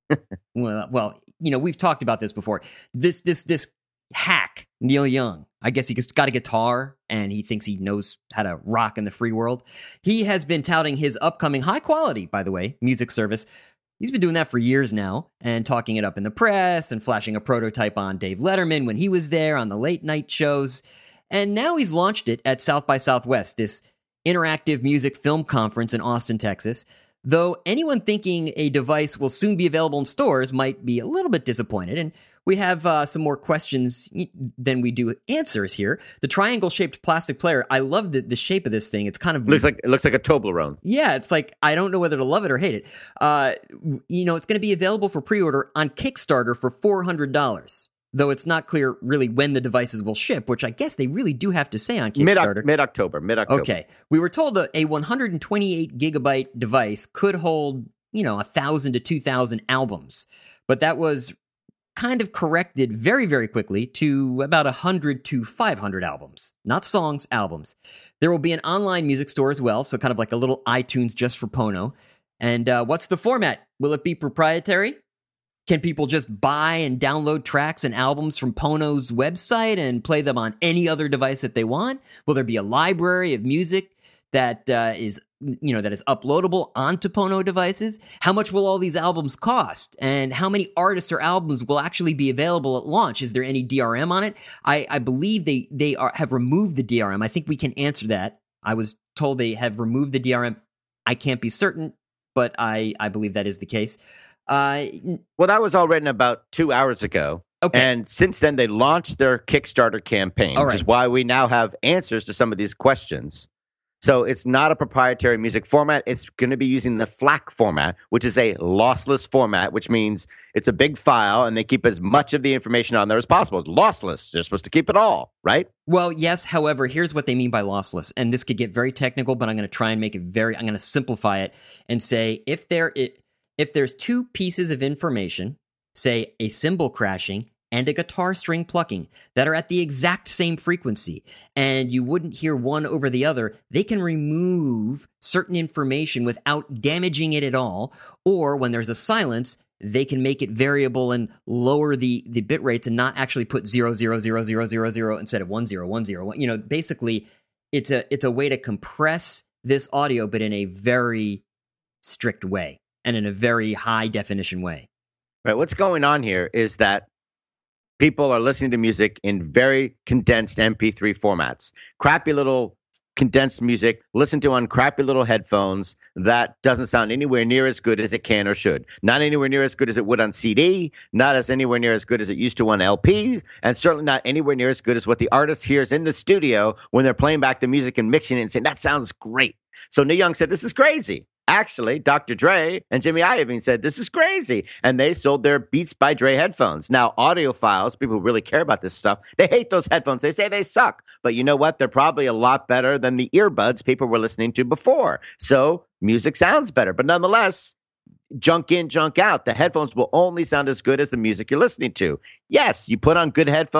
well, well, you know, we've talked about this before. This, this, this hack, Neil Young. I guess he's got a guitar and he thinks he knows how to rock in the free world. He has been touting his upcoming high quality, by the way, music service. He's been doing that for years now and talking it up in the press and flashing a prototype on Dave Letterman when he was there on the late night shows. And now he's launched it at South by Southwest, this interactive music film conference in Austin, Texas. Though anyone thinking a device will soon be available in stores might be a little bit disappointed. And we have uh, some more questions than we do answers here. The triangle-shaped plastic player, I love the, the shape of this thing. It's kind of... Looks like, it looks like a Toblerone. Yeah, it's like, I don't know whether to love it or hate it. Uh, you know, it's going to be available for pre-order on Kickstarter for four hundred dollars. Though it's not clear really when the devices will ship, which I guess they really do have to say on Kickstarter. Mid, mid-October, mid-October. Okay. We were told a, a one hundred twenty-eight gigabyte device could hold, you know, one thousand to two thousand albums. But that was kind of corrected very, very quickly to about one hundred to five hundred albums. Not songs, albums. There will be an online music store as well, so kind of like a little iTunes just for Pono. And uh, what's the format? Will it be proprietary? Can people just buy and download tracks and albums from Pono's website and play them on any other device that they want? Will there be a library of music that uh, is, you know, that is uploadable onto Pono devices? How much will all these albums cost? And how many artists or albums will actually be available at launch? Is there any D R M on it? I, I believe they they are have removed the D R M. I think we can answer that. I was told they have removed the D R M. I can't be certain, but I, I believe that is the case. Uh, well, that was all written about two hours ago. Okay. And since then, they launched their Kickstarter campaign, All which right. is why we now have answers to some of these questions. So it's not a proprietary music format. It's going to be using the FLAC format, which is a lossless format, which means it's a big file and they keep as much of the information on there as possible. It's lossless. They're supposed to keep it all, right? Well, yes. However, here's what they mean by lossless. And this could get very technical, but I'm going to try and make it very, I'm going to simplify it and say if there, it, if there's two pieces of information, say a cymbal crashing and a guitar string plucking that are at the exact same frequency, and you wouldn't hear one over the other, they can remove certain information without damaging it at all. Or when there's a silence, they can make it variable and lower the, the bit rates and not actually put zero, zero, zero, zero, zero, zero instead of one, zero, one, zero, one. You know, basically, it's a it's a way to compress this audio, but in a very strict way and in a very high definition way. Right. What's going on here is that people are listening to music in very condensed M P three formats. Crappy little condensed music, listened to on crappy little headphones that doesn't sound anywhere near as good as it can or should. Not anywhere near as good as it would on C D, not as anywhere near as good as it used to on L P, and certainly not anywhere near as good as what the artist hears in the studio when they're playing back the music and mixing it and saying, that sounds great. So Neil Young said, this is crazy. Actually, Doctor Dre and Jimmy Iovine said, this is crazy. And they sold their Beats by Dre headphones. Now, audiophiles, people who really care about this stuff, they hate those headphones. They say they suck. But you know what? They're probably a lot better than the earbuds people were listening to before. So music sounds better. But nonetheless, junk in, junk out. The headphones will only sound as good as the music you're listening to. Yes, you put on good headphones,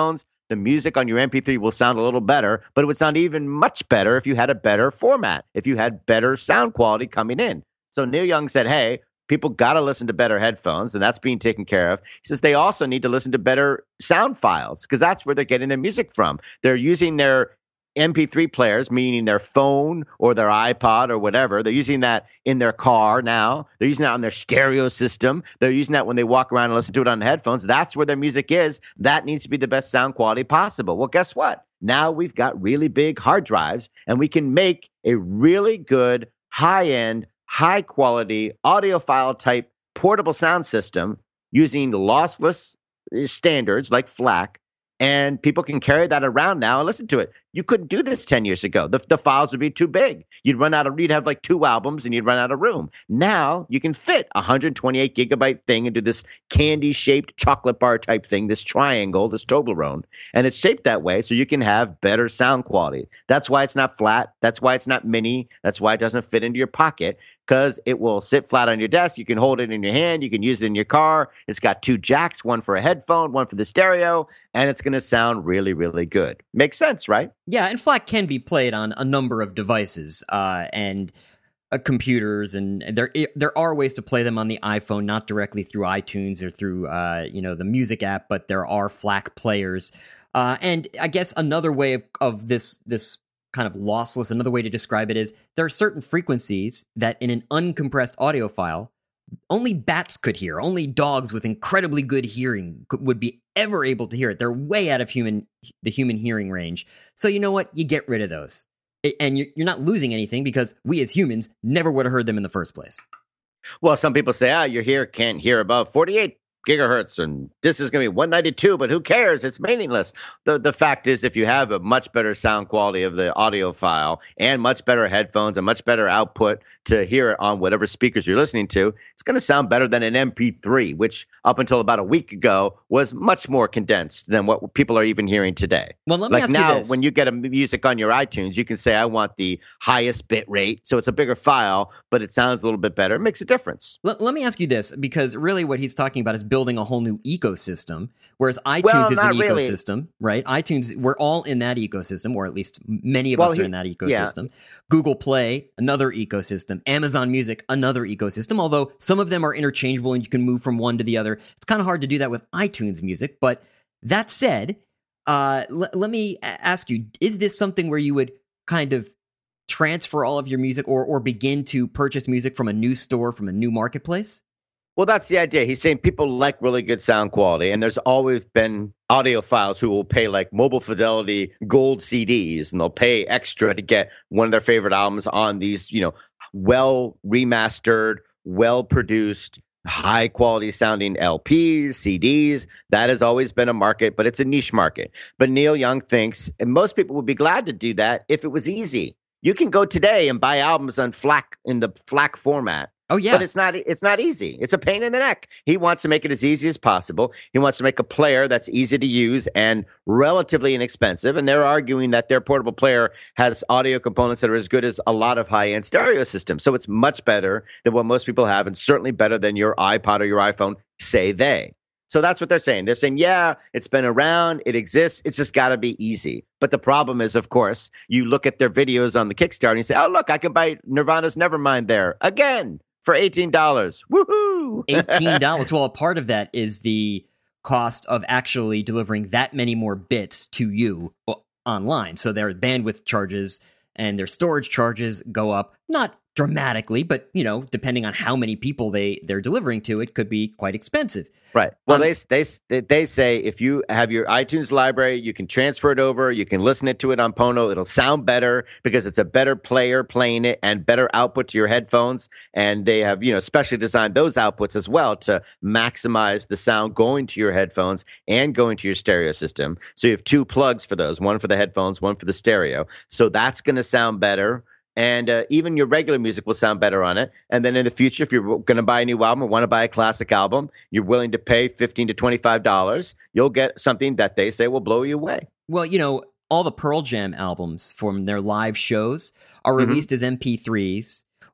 The music on your M P three will sound a little better, but it would sound even much better if you had a better format, if you had better sound quality coming in. So Neil Young said, hey, people got to listen to better headphones, and that's being taken care of. He says they also need to listen to better sound files because that's where they're getting their music from. They're using their M P three players, meaning their phone or their iPod or whatever. They're using that in their car now. They're using that on their stereo system. They're using that when they walk around and listen to it on the headphones. That's where their music is. That needs to be the best sound quality possible. Well, guess what? Now we've got really big hard drives, and we can make a really good, high-end, high-quality audiophile type portable sound system using lossless standards like FLAC. And people can carry that around now and listen to it. You couldn't do this ten years ago. The, the files would be too big. You'd run out of, you'd have like two albums and you'd run out of room. Now you can fit a one hundred twenty-eight gigabyte thing into this candy shaped chocolate bar type thing, this triangle, this Toblerone. And it's shaped that way so you can have better sound quality. That's why it's not flat. That's why it's not mini. That's why it doesn't fit into your pocket, because it will sit flat on your desk. You can hold it in your hand. You can use it in your car. It's got two jacks, one for a headphone, one for the stereo, and it's going to sound really, really good. Makes sense, right? Yeah, and FLAC can be played on a number of devices uh, and uh, computers, and there there are ways to play them on the iPhone, not directly through iTunes or through uh, you know the music app, but there are FLAC players. Uh, and I guess another way of, of this this kind of lossless, another way to describe it is there are certain frequencies that in an uncompressed audio file, only bats could hear. Only dogs with incredibly good hearing could, would be ever able to hear it. They're way out of human the human hearing range. So you know what? You get rid of those. And you're, you're not losing anything because we as humans never would have heard them in the first place. Well, some people say, ah, your ear can't hear above forty-eight gigahertz, and this is going to be one ninety-two, but who cares? It's meaningless. The the fact is, if you have a much better sound quality of the audio file and much better headphones and much better output to hear it on whatever speakers you're listening to, it's going to sound better than an M P three, which up until about a week ago was much more condensed than what people are even hearing today. Well, let me like ask now, you this. When you get a music on your iTunes, you can say, I want the highest bit rate, so it's a bigger file, but it sounds a little bit better. It makes a difference. Let, let me ask you this, because really what he's talking about is building a whole new ecosystem, whereas iTunes well, is an really. ecosystem, right? iTunes, we're all in that ecosystem, or at least many of well, us he, are in that ecosystem. Yeah. Google Play, another ecosystem. Amazon Music, another ecosystem, although some of them are interchangeable and you can move from one to the other. It's kind of hard to do that with iTunes Music, but that said, uh, l- let me ask you, is this something where you would kind of transfer all of your music or or begin to purchase music from a new store, from a new marketplace? Well, that's the idea. He's saying people like really good sound quality, and there's always been audiophiles who will pay like mobile fidelity gold C Ds, and they'll pay extra to get one of their favorite albums on these, you know, well remastered, well produced, high quality sounding L Ps, C Ds. That has always been a market, but it's a niche market. But Neil Young thinks, and most people would be glad to do that if it was easy. You can go today and buy albums on FLAC in the FLAC format. Oh, yeah. But it's not it's not easy. It's a pain in the neck. He wants to make it as easy as possible. He wants to make a player that's easy to use and relatively inexpensive. And they're arguing that their portable player has audio components that are as good as a lot of high-end stereo systems. So it's much better than what most people have, and certainly better than your iPod or your iPhone, say they. So that's what they're saying. They're saying, yeah, it's been around, it exists, it's just got to be easy. But the problem is, of course, you look at their videos on the Kickstarter and you say, oh, look, I can buy Nirvana's Nevermind there again for eighteen dollars. Woohoo! eighteen dollars. Well, a part of that is the cost of actually delivering that many more bits to you online. So their bandwidth charges and their storage charges go up, not dramatically, but, you know, depending on how many people they, they're delivering to, it could be quite expensive. Right. Well, Um, they, they they say if you have your iTunes library, you can transfer it over. You can listen it to it on Pono. It'll sound better because it's a better player playing it and better output to your headphones. And they have, you know, specially designed those outputs as well to maximize the sound going to your headphones and going to your stereo system. So you have two plugs for those, one for the headphones, one for the stereo. So that's going to sound better. And uh, even your regular music will sound better on it. And then in the future, if you're going to buy a new album or want to buy a classic album, you're willing to pay fifteen to twenty-five dollars, you'll get something that they say will blow you away. Well, you know, all the Pearl Jam albums from their live shows are Mhm. released as M P threes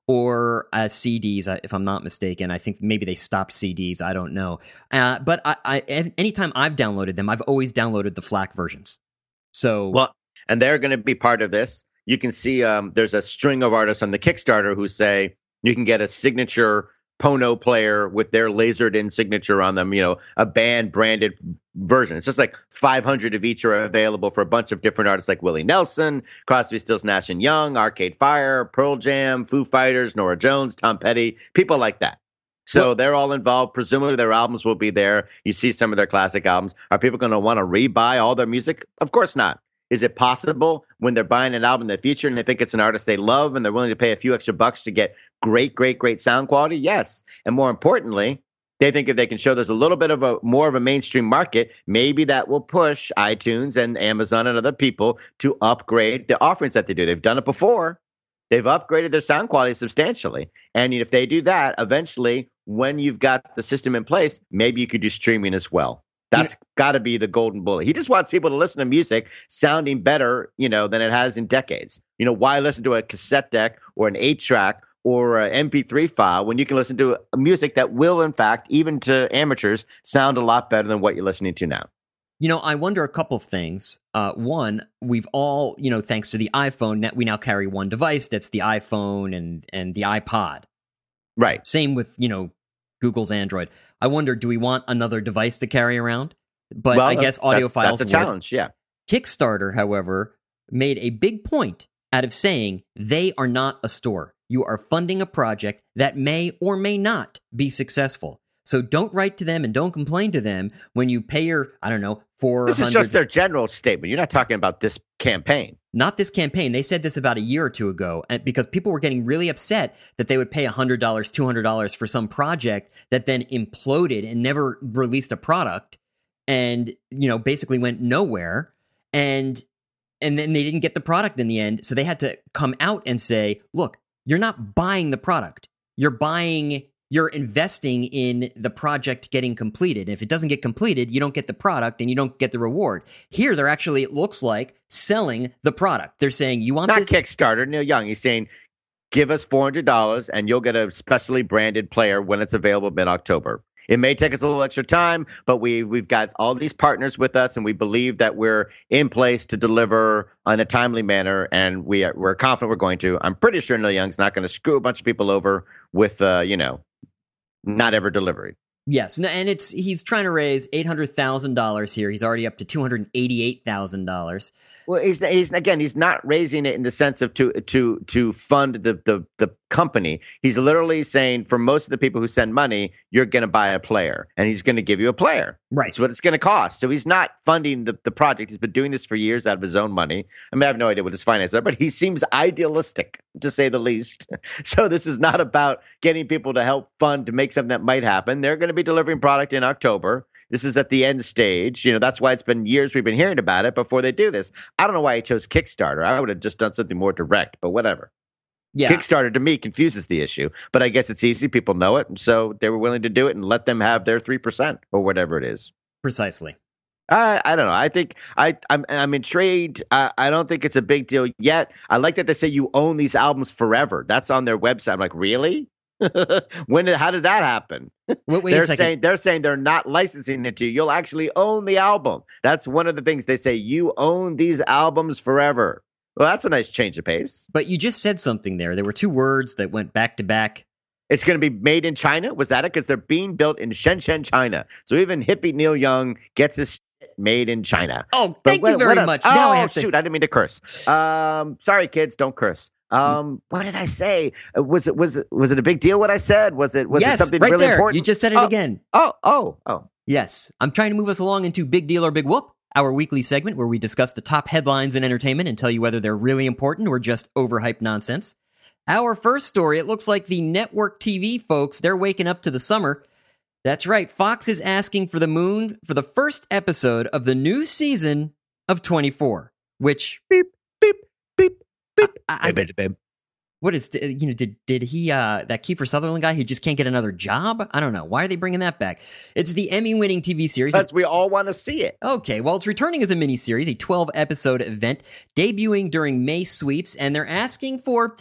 or as C Ds, if I'm not mistaken. I think maybe they stopped C Ds. I don't know. Uh, but I, I, anytime I've downloaded them, I've always downloaded the FLAC versions. So well, and they're going to be part of this. You can see um, there's a string of artists on the Kickstarter who say you can get a signature Pono player with their lasered in signature on them, you know, a band branded version. It's just like five hundred of each are available for a bunch of different artists like Willie Nelson, Crosby, Stills, Nash and Young, Arcade Fire, Pearl Jam, Foo Fighters, Norah Jones, Tom Petty, people like that. So well, they're all involved. Presumably their albums will be there. You see some of their classic albums. Are people going to want to rebuy all their music? Of course not. Is it possible when they're buying an album in the future and they think it's an artist they love and they're willing to pay a few extra bucks to get great, great, great sound quality? Yes. And more importantly, they think if they can show there's a little bit of a more of a mainstream market, maybe that will push iTunes and Amazon and other people to upgrade the offerings that they do. They've done it before. They've upgraded their sound quality substantially. And if they do that, eventually, when you've got the system in place, maybe you could do streaming as well. That's got to be the golden bullet. He just wants people to listen to music sounding better, you know, than it has in decades. You know, why listen to a cassette deck or an eight track or an M P three file when you can listen to music that will, in fact, even to amateurs, sound a lot better than what you're listening to now? You know, I wonder a couple of things. Uh, one, we've all, you know, thanks to the iPhone, we now carry one device. That's the iPhone and and the iPod. Right. Same with, you know, Google's Android. I wonder, do we want another device to carry around? But well, I guess audiophiles. That's, that's a challenge, yeah. Kickstarter, however, made a big point out of saying they are not a store. You are funding a project that may or may not be successful. So don't write to them and don't complain to them when you pay your, I don't know, four hundred. This is just their general statement. You're not talking about this campaign. Not this campaign. They said this about a year or two ago, and because people were getting really upset that they would pay one hundred dollars, two hundred dollars for some project that then imploded and never released a product and, you know, basically went nowhere. And and then they didn't get the product in the end. So they had to come out and say, look, you're not buying the product. You're buying... You're investing in the project getting completed. If it doesn't get completed, you don't get the product and you don't get the reward. Here, they're actually, it looks like, selling the product. They're saying, you want Not this? Kickstarter, Neil Young. He's saying, give us four hundred dollars and you'll get a specially branded player when it's available mid-October. It may take us a little extra time, but we, we've got all these partners with us, and we believe that we're in place to deliver in a timely manner, and we are, we're confident we're going to. I'm pretty sure Neil Young's not going to screw a bunch of people over with, uh, you know, not ever delivery. Yes, and it's he's trying to raise eight hundred thousand dollars here. He's already up to two hundred eighty-eight thousand dollars. Well, he's, he's again, he's not raising it in the sense of to to to fund the, the the company. He's literally saying, for most of the people who send money, you're going to buy a player, and he's going to give you a player. Right. That's what it's going to cost. So he's not funding the, the project. He's been doing this for years out of his own money. I mean, I have no idea what his finances are, but he seems idealistic, to say the least. So this is not about getting people to help fund to make something that might happen. They're going to be delivering product in October. This is at the end stage. You know, that's why it's been years we've been hearing about it before they do this. I don't know why he chose Kickstarter. I would have just done something more direct, but whatever. Yeah. Kickstarter, to me, confuses the issue. But I guess it's easy. People know it. And so they were willing to do it and let them have their three percent or whatever it is. Precisely. I, I don't know. I think I, I'm, I'm intrigued. I, I don't think it's a big deal yet. I like that they say you own these albums forever. That's on their website. I'm like, really? when did, how did that happen? Wait, wait they're a second. saying they're saying they're not licensing it to you. You'll actually own the album. That's one of the things they say. You own these albums forever. Well, that's a nice change of pace. But you just said something there. There were two words that went back to back. It's going to be made in China. Was that it? Because they're being built in Shenzhen, China. So even hippie Neil Young gets his shit made in China. Oh, thank what, you very what a, much. Oh, now I have to... shoot. I didn't mean to curse. Um, sorry, kids. Don't curse. Um, what did I say? Was it was it was it a big deal? What I said was it was yes, it something right really there. important? You just said it oh, again. Oh, oh, oh. Yes, I'm trying to move us along into Big Deal or Big Whoop, our weekly segment where we discuss the top headlines in entertainment and tell you whether they're really important or just overhyped nonsense. Our first story, it looks like the network T V folks, they're waking up to the summer. That's right, Fox is asking for the moon for the first episode of the new season of twenty-four, which beep beep beep beep. I, I, beep, beep. What is, you know, did did he, uh, that Kiefer Sutherland guy who just can't get another job? I don't know. Why are they bringing that back? It's the Emmy-winning T V series. Because we all want to see it. Okay, well, it's returning as a miniseries, a twelve-episode event, debuting during May sweeps, and they're asking for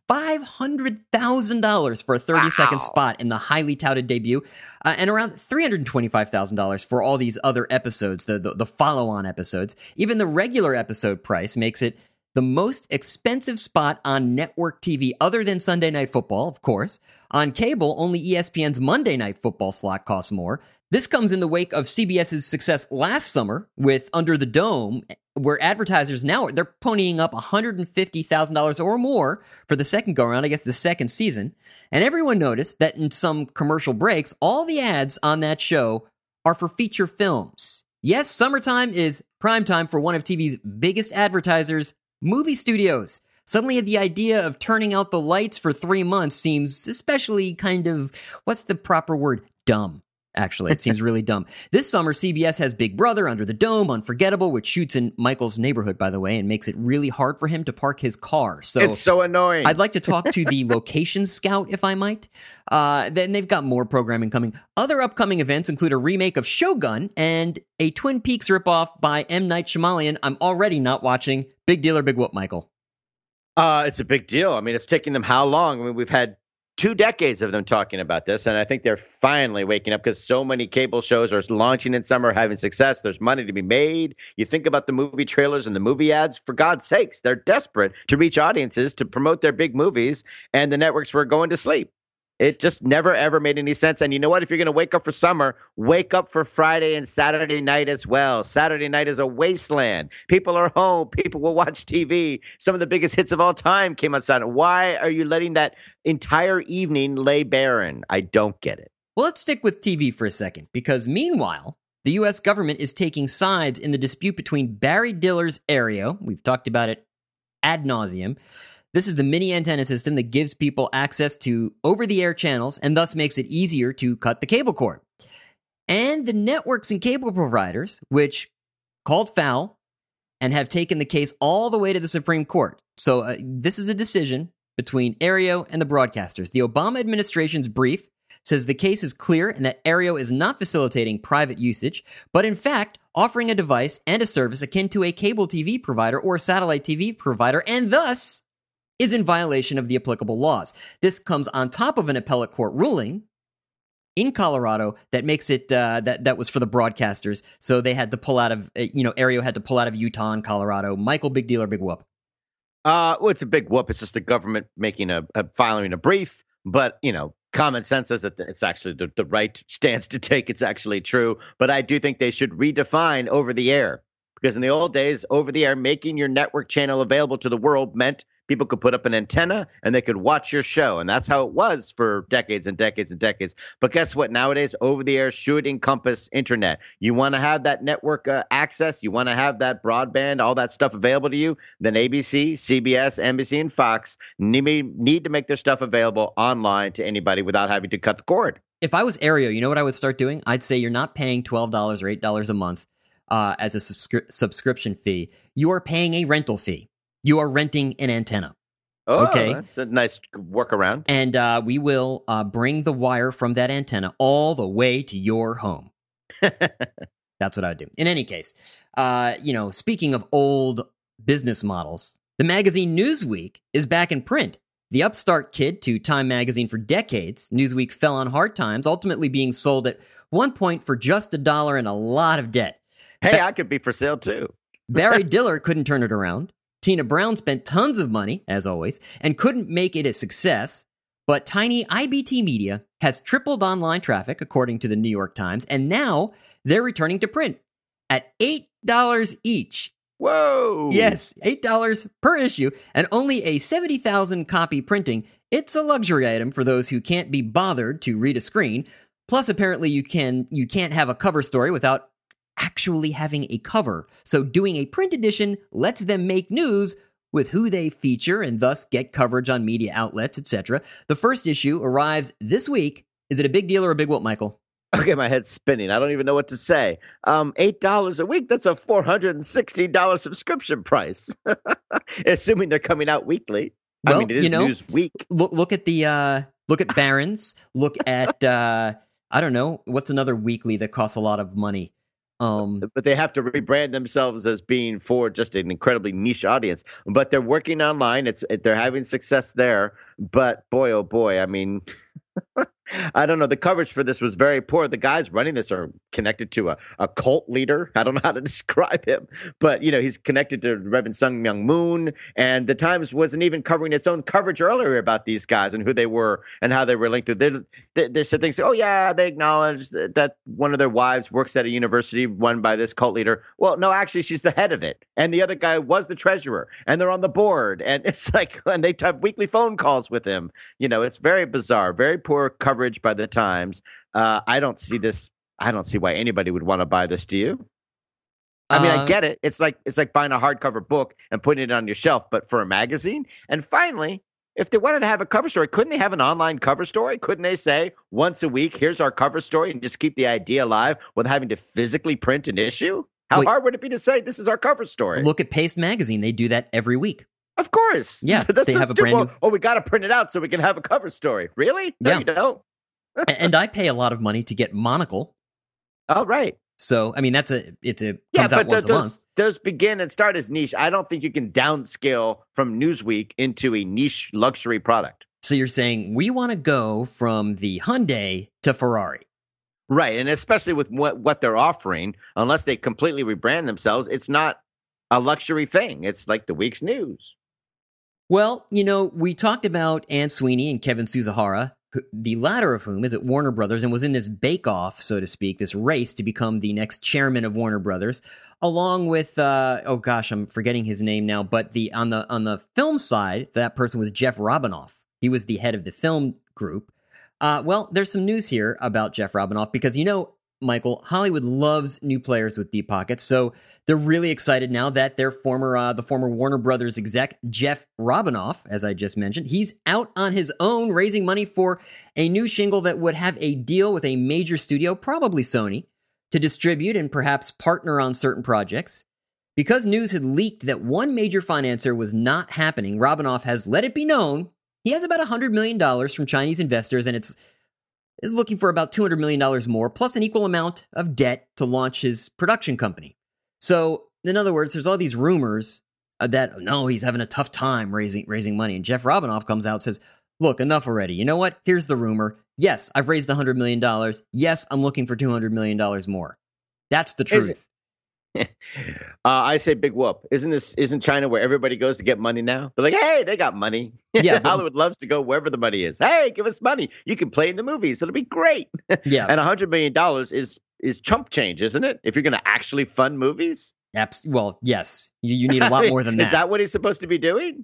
five hundred thousand dollars for a thirty-second Wow. spot in the highly touted debut, uh, and around three hundred twenty-five thousand dollars for all these other episodes, the, the, the follow-on episodes. Even the regular episode price makes it the most expensive spot on network T V other than Sunday Night Football, of course. On cable, only E S P N's Monday Night Football slot costs more. This comes in the wake of CBS's success last summer with Under the Dome, where advertisers now, they're ponying up one hundred fifty thousand dollars or more for the second go-around, I guess the second season. And everyone noticed that in some commercial breaks, all the ads on that show are for feature films. Yes, summertime is prime time for one of T V's biggest advertisers, movie studios. Suddenly the idea of turning out the lights for three months seems especially kind of, what's the proper word? Dumb. Actually, it seems really dumb. This summer, C B S has Big Brother, Under the Dome, Unforgettable, which shoots in Michael's neighborhood, by the way, and makes it really hard for him to park his car. So It's so annoying. I'd like to talk to the location scout, if I might. Uh, then they've got more programming coming. Other upcoming events include a remake of Shogun and a Twin Peaks ripoff by M. Night Shyamalan. I'm already not watching. Big deal or big whoop, Michael? Uh, it's a big deal. I mean, it's taking them how long? I mean, we've had two decades of them talking about this, and I think they're finally waking up because so many cable shows are launching in summer, having success. There's money to be made. You think about the movie trailers and the movie ads. For God's sakes, they're desperate to reach audiences to promote their big movies, and the networks were going to sleep. It just never, ever made any sense. And you know what? If you're going to wake up for summer, wake up for Friday and Saturday night as well. Saturday night is a wasteland. People are home. People will watch T V. Some of the biggest hits of all time came on Saturday. Why are you letting that entire evening lay barren? I don't get it. Well, let's stick with T V for a second, because meanwhile, the U S government is taking sides in the dispute between Barry Diller's Aereo. We've talked about it ad nauseum. This is the mini antenna system that gives people access to over-the-air channels and thus makes it easier to cut the cable cord. And the networks and cable providers, which called foul and have taken the case all the way to the Supreme Court. So uh, this is a decision between Aereo and the broadcasters. The Obama administration's brief says the case is clear and that Aereo is not facilitating private usage, but in fact offering a device and a service akin to a cable T V provider or satellite T V provider, and thus is in violation of the applicable laws. This comes on top of an appellate court ruling in Colorado that makes it, uh, that, that was for the broadcasters, so they had to pull out of, you know, Aereo had to pull out of Utah and Colorado. Michael, big deal or big whoop? Uh, well, it's a big whoop. It's just the government making a, a filing a brief, but, you know, common sense says that it's actually the, the right stance to take. It's actually true. But I do think they should redefine over the air, because in the old days, over the air, making your network channel available to the world meant people could put up an antenna and they could watch your show. And that's how it was for decades and decades and decades. But guess what? Nowadays, over the air should encompass internet. You want to have that network uh, access. You want to have that broadband, all that stuff available to you. Then A B C, C B S, N B C, and Fox need, need to make their stuff available online to anybody without having to cut the cord. If I was Aereo, you know what I would start doing? I'd say you're not paying twelve dollars or eight dollars a month uh, as a subscri- subscription fee. You are paying a rental fee. You are renting an antenna. Oh, okay. That's a nice workaround. And uh, we will uh, bring the wire from that antenna all the way to your home. That's what I would do. In any case, uh, you know, speaking of old business models, the magazine Newsweek is back in print. The upstart kid to Time magazine for decades, Newsweek fell on hard times, ultimately being sold at one point for just a dollar and a lot of debt. Hey, ba- I could be for sale too. Barry Diller couldn't turn it around. Tina Brown spent tons of money, as always, and couldn't make it a success. But tiny I B T Media has tripled online traffic, according to the New York Times, and now they're returning to print at eight dollars each. Whoa! Yes, eight dollars per issue, and only a seventy thousand copy printing. It's a luxury item for those who can't be bothered to read a screen. Plus, apparently, you can you can't have a cover story without actually having a cover. So doing a print edition lets them make news with who they feature and thus get coverage on media outlets, et cetera. The first issue arrives this week. Is it a big deal or a big whoop, Michael? Okay, my head's spinning. I don't even know what to say. Um, eight dollars a week, that's a four hundred sixteen dollars subscription price. Assuming they're coming out weekly. Well, I mean, it is you know, Newsweek. Look, look at the, uh, look at Barron's. Look at, uh, I don't know, what's another weekly that costs a lot of money? Um, but they have to rebrand themselves as being for just an incredibly niche audience. But they're working online. It's they're having success there. But boy, oh boy, I mean, I don't know. The coverage for this was very poor. The guys running this are connected to a, a cult leader. I don't know how to describe him, but you know, he's connected to Reverend Sun Myung Moon. And the Times wasn't even covering its own coverage earlier about these guys and who they were and how they were linked to. They, they, they said things. Oh yeah, they acknowledge that, that one of their wives works at a university run by this cult leader. Well, no, actually, she's the head of it, and the other guy was the treasurer, and they're on the board. And it's like, and they have weekly phone calls with him. You know, it's very bizarre, very poor coverage by the Times. Uh, I don't see this. I don't see why anybody would want to buy this. Do you? I mean, uh, I get it. It's like it's like buying a hardcover book and putting it on your shelf, but for a magazine. And finally, if they wanted to have a cover story, couldn't they have an online cover story? Couldn't they say once a week, here's our cover story, and just keep the idea alive without having to physically print an issue? How Wait, hard would it be to say this is our cover story? Look at Paste Magazine. They do that every week. Of course. Yeah, That's they so have stupid. a brand new... Oh, we got to print it out so we can have a cover story. Really? No, yeah. you don't. And I pay a lot of money to get Monocle. Oh, right. So, I mean, that's a, it's a, yeah, comes out but once those, a month. Those begin and start as niche. I don't think you can downscale from Newsweek into a niche luxury product. So you're saying we want to go from the Hyundai to Ferrari. Right. And especially with what, what they're offering, unless they completely rebrand themselves, it's not a luxury thing. It's like the week's news. Well, you know, we talked about Anne Sweeney and Kevin Suzuhara, the latter of whom is at Warner Brothers and was in this bake-off, so to speak, this race to become the next chairman of Warner Brothers, along with, uh, oh gosh, I'm forgetting his name now, but the on the on the film side, that person was Jeff Robinoff. He was the head of the film group. Uh, well, there's some news here about Jeff Robinoff because, you know, Michael, Hollywood loves new players with deep pockets, so they're really excited now that their former, uh, the former Warner Brothers exec, Jeff Robinoff, as I just mentioned, he's out on his own raising money for a new shingle that would have a deal with a major studio, probably Sony, to distribute and perhaps partner on certain projects. Because news had leaked that one major financer was not happening, Robinoff has let it be known he has about one hundred million dollars from Chinese investors, and it's is looking for about two hundred million dollars more, plus an equal amount of debt to launch his production company. So, in other words, there's all these rumors that, no, he's having a tough time raising raising money. And Jeff Robinoff comes out and says, look, enough already. You know what? Here's the rumor. Yes, I've raised one hundred million dollars. Yes, I'm looking for two hundred million dollars more. That's the truth. uh, I say big whoop. Isn't this, isn't China where everybody goes to get money now? They're like, hey, they got money. Yeah, but, Hollywood loves to go wherever the money is. Hey, give us money. You can play in the movies. It'll be great. Yeah. And one hundred million dollars is is chump change, isn't it? If you're going to actually fund movies. Abs- well, yes. You, you need a lot more than that. Is that what he's supposed to be doing?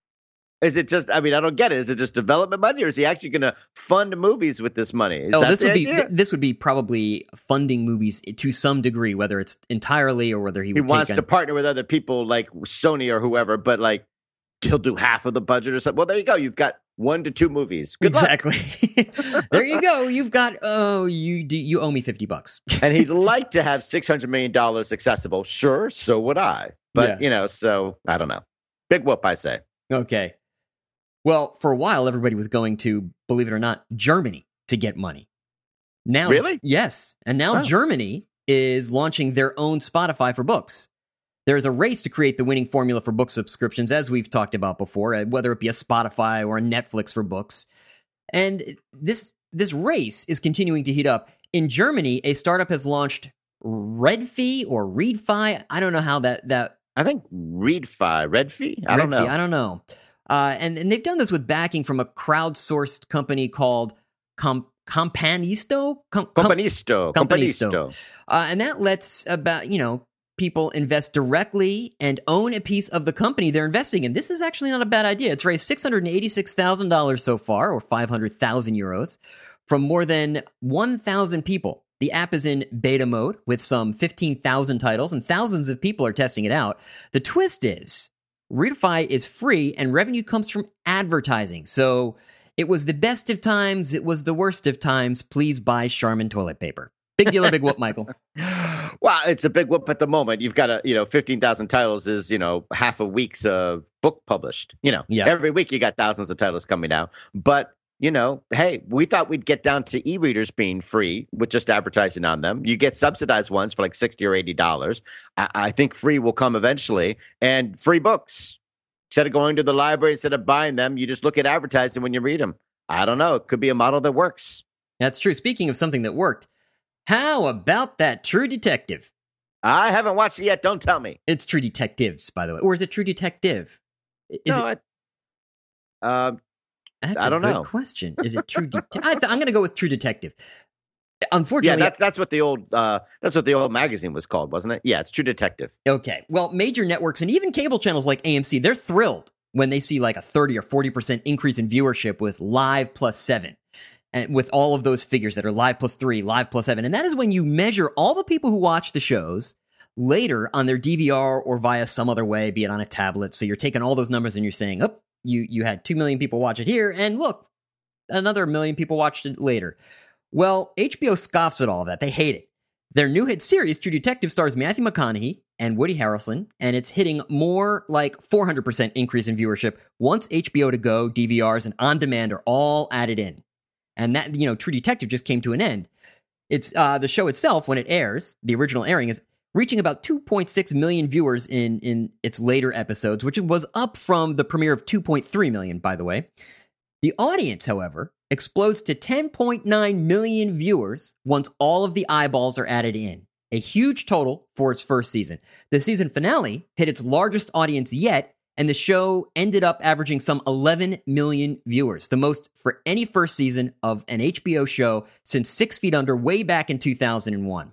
Is it just, I mean, I don't get it. Is it just development money, or is he actually going to fund movies with this money? Is oh, that this would idea? be th- this would be probably funding movies to some degree, whether it's entirely or whether he would he wants take to on- partner with other people like Sony or whoever, but like he'll do half of the budget or something. Well, there you go. You've got one to two movies. Good exactly. There you go. You've got, oh, you do, you owe me fifty bucks. And he'd like to have six hundred million dollars accessible. Sure, so would I. But, Yeah. you know, so I don't know. Big whoop, I say. Okay. Well, for a while, everybody was going to, believe it or not, Germany to get money. Now, Really? Yes. And now Oh. Germany is launching their own Spotify for books. There's a race to create the winning formula for book subscriptions, as we've talked about before, uh, whether it be a Spotify or a Netflix for books. And this this race is continuing to heat up. In Germany, a startup has launched Redfi or Readfi. I don't know how that that I think Readfi, Redfi? I don't Redfi, know. I don't know. Uh, and, and they've done this with backing from a crowdsourced company called Com- Companisto? Com- Com- Companisto. Companisto. Companisto. Uh, and that lets about, you know, people invest directly and own a piece of the company they're investing in. This is actually not a bad idea. It's raised six hundred eighty-six thousand dollars so far, or five hundred thousand euros, from more than one thousand people. The app is in beta mode with some fifteen thousand titles, and thousands of people are testing it out. The twist is, Readify is free, and revenue comes from advertising. So it was the best of times, it was the worst of times. Please buy Charmin toilet paper. Big deal or big whoop, Michael? Well, it's a big whoop at the moment. You've got a, you know, fifteen thousand titles is, you know, half a week's of book published. You know, Yeah. every week you got thousands of titles coming out. But you know, hey, we thought we'd get down to e-readers being free with just advertising on them. You get subsidized ones for like sixty or eighty dollars. I, I think free will come eventually, and free books. Instead of going to the library, instead of buying them, you just look at advertising when you read them. I don't know. It could be a model that works. That's true. Speaking of something that worked, how about that True Detective? I haven't watched it yet. Don't tell me. It's True Detectives, by the way. Or is it True Detective? Is no, it? I, um, That's I a don't good know. question. Is it True Detective? I th- I'm going to go with True Detective. Yeah, Unfortunately, that's that's what the old uh, that's what the old magazine was called, wasn't it? Yeah, it's True Detective. okay. Well, major networks and even cable channels like A M C, they're thrilled when they see like a thirty or forty percent increase in viewership with Live plus seven. And with all of those figures that are Live plus three, Live plus seven. And that is when you measure all the people who watch the shows later on their D V R or via some other way, be it on a tablet. So you're taking all those numbers and you're saying, oh, you, you had two million people watch it here. And look, another million people watched it later. Well, H B O scoffs at all of that. They hate it. Their new hit series, True Detective, stars Matthew McConaughey and Woody Harrelson, and it's hitting more like four hundred percent increase in viewership once H B O To Go, D V Rs, and On Demand are all added in. And that, you know, True Detective just came to an end. It's uh, the show itself, when it airs, the original airing is reaching about two point six million viewers in, in its later episodes, which was up from the premiere of two point three million, by the way. The audience, however, explodes to ten point nine million viewers once all of the eyeballs are added in. A huge total for its first season. The season finale hit its largest audience yet, and the show ended up averaging some eleven million viewers, the most for any first season of an H B O show since Six Feet Under way back in two thousand one.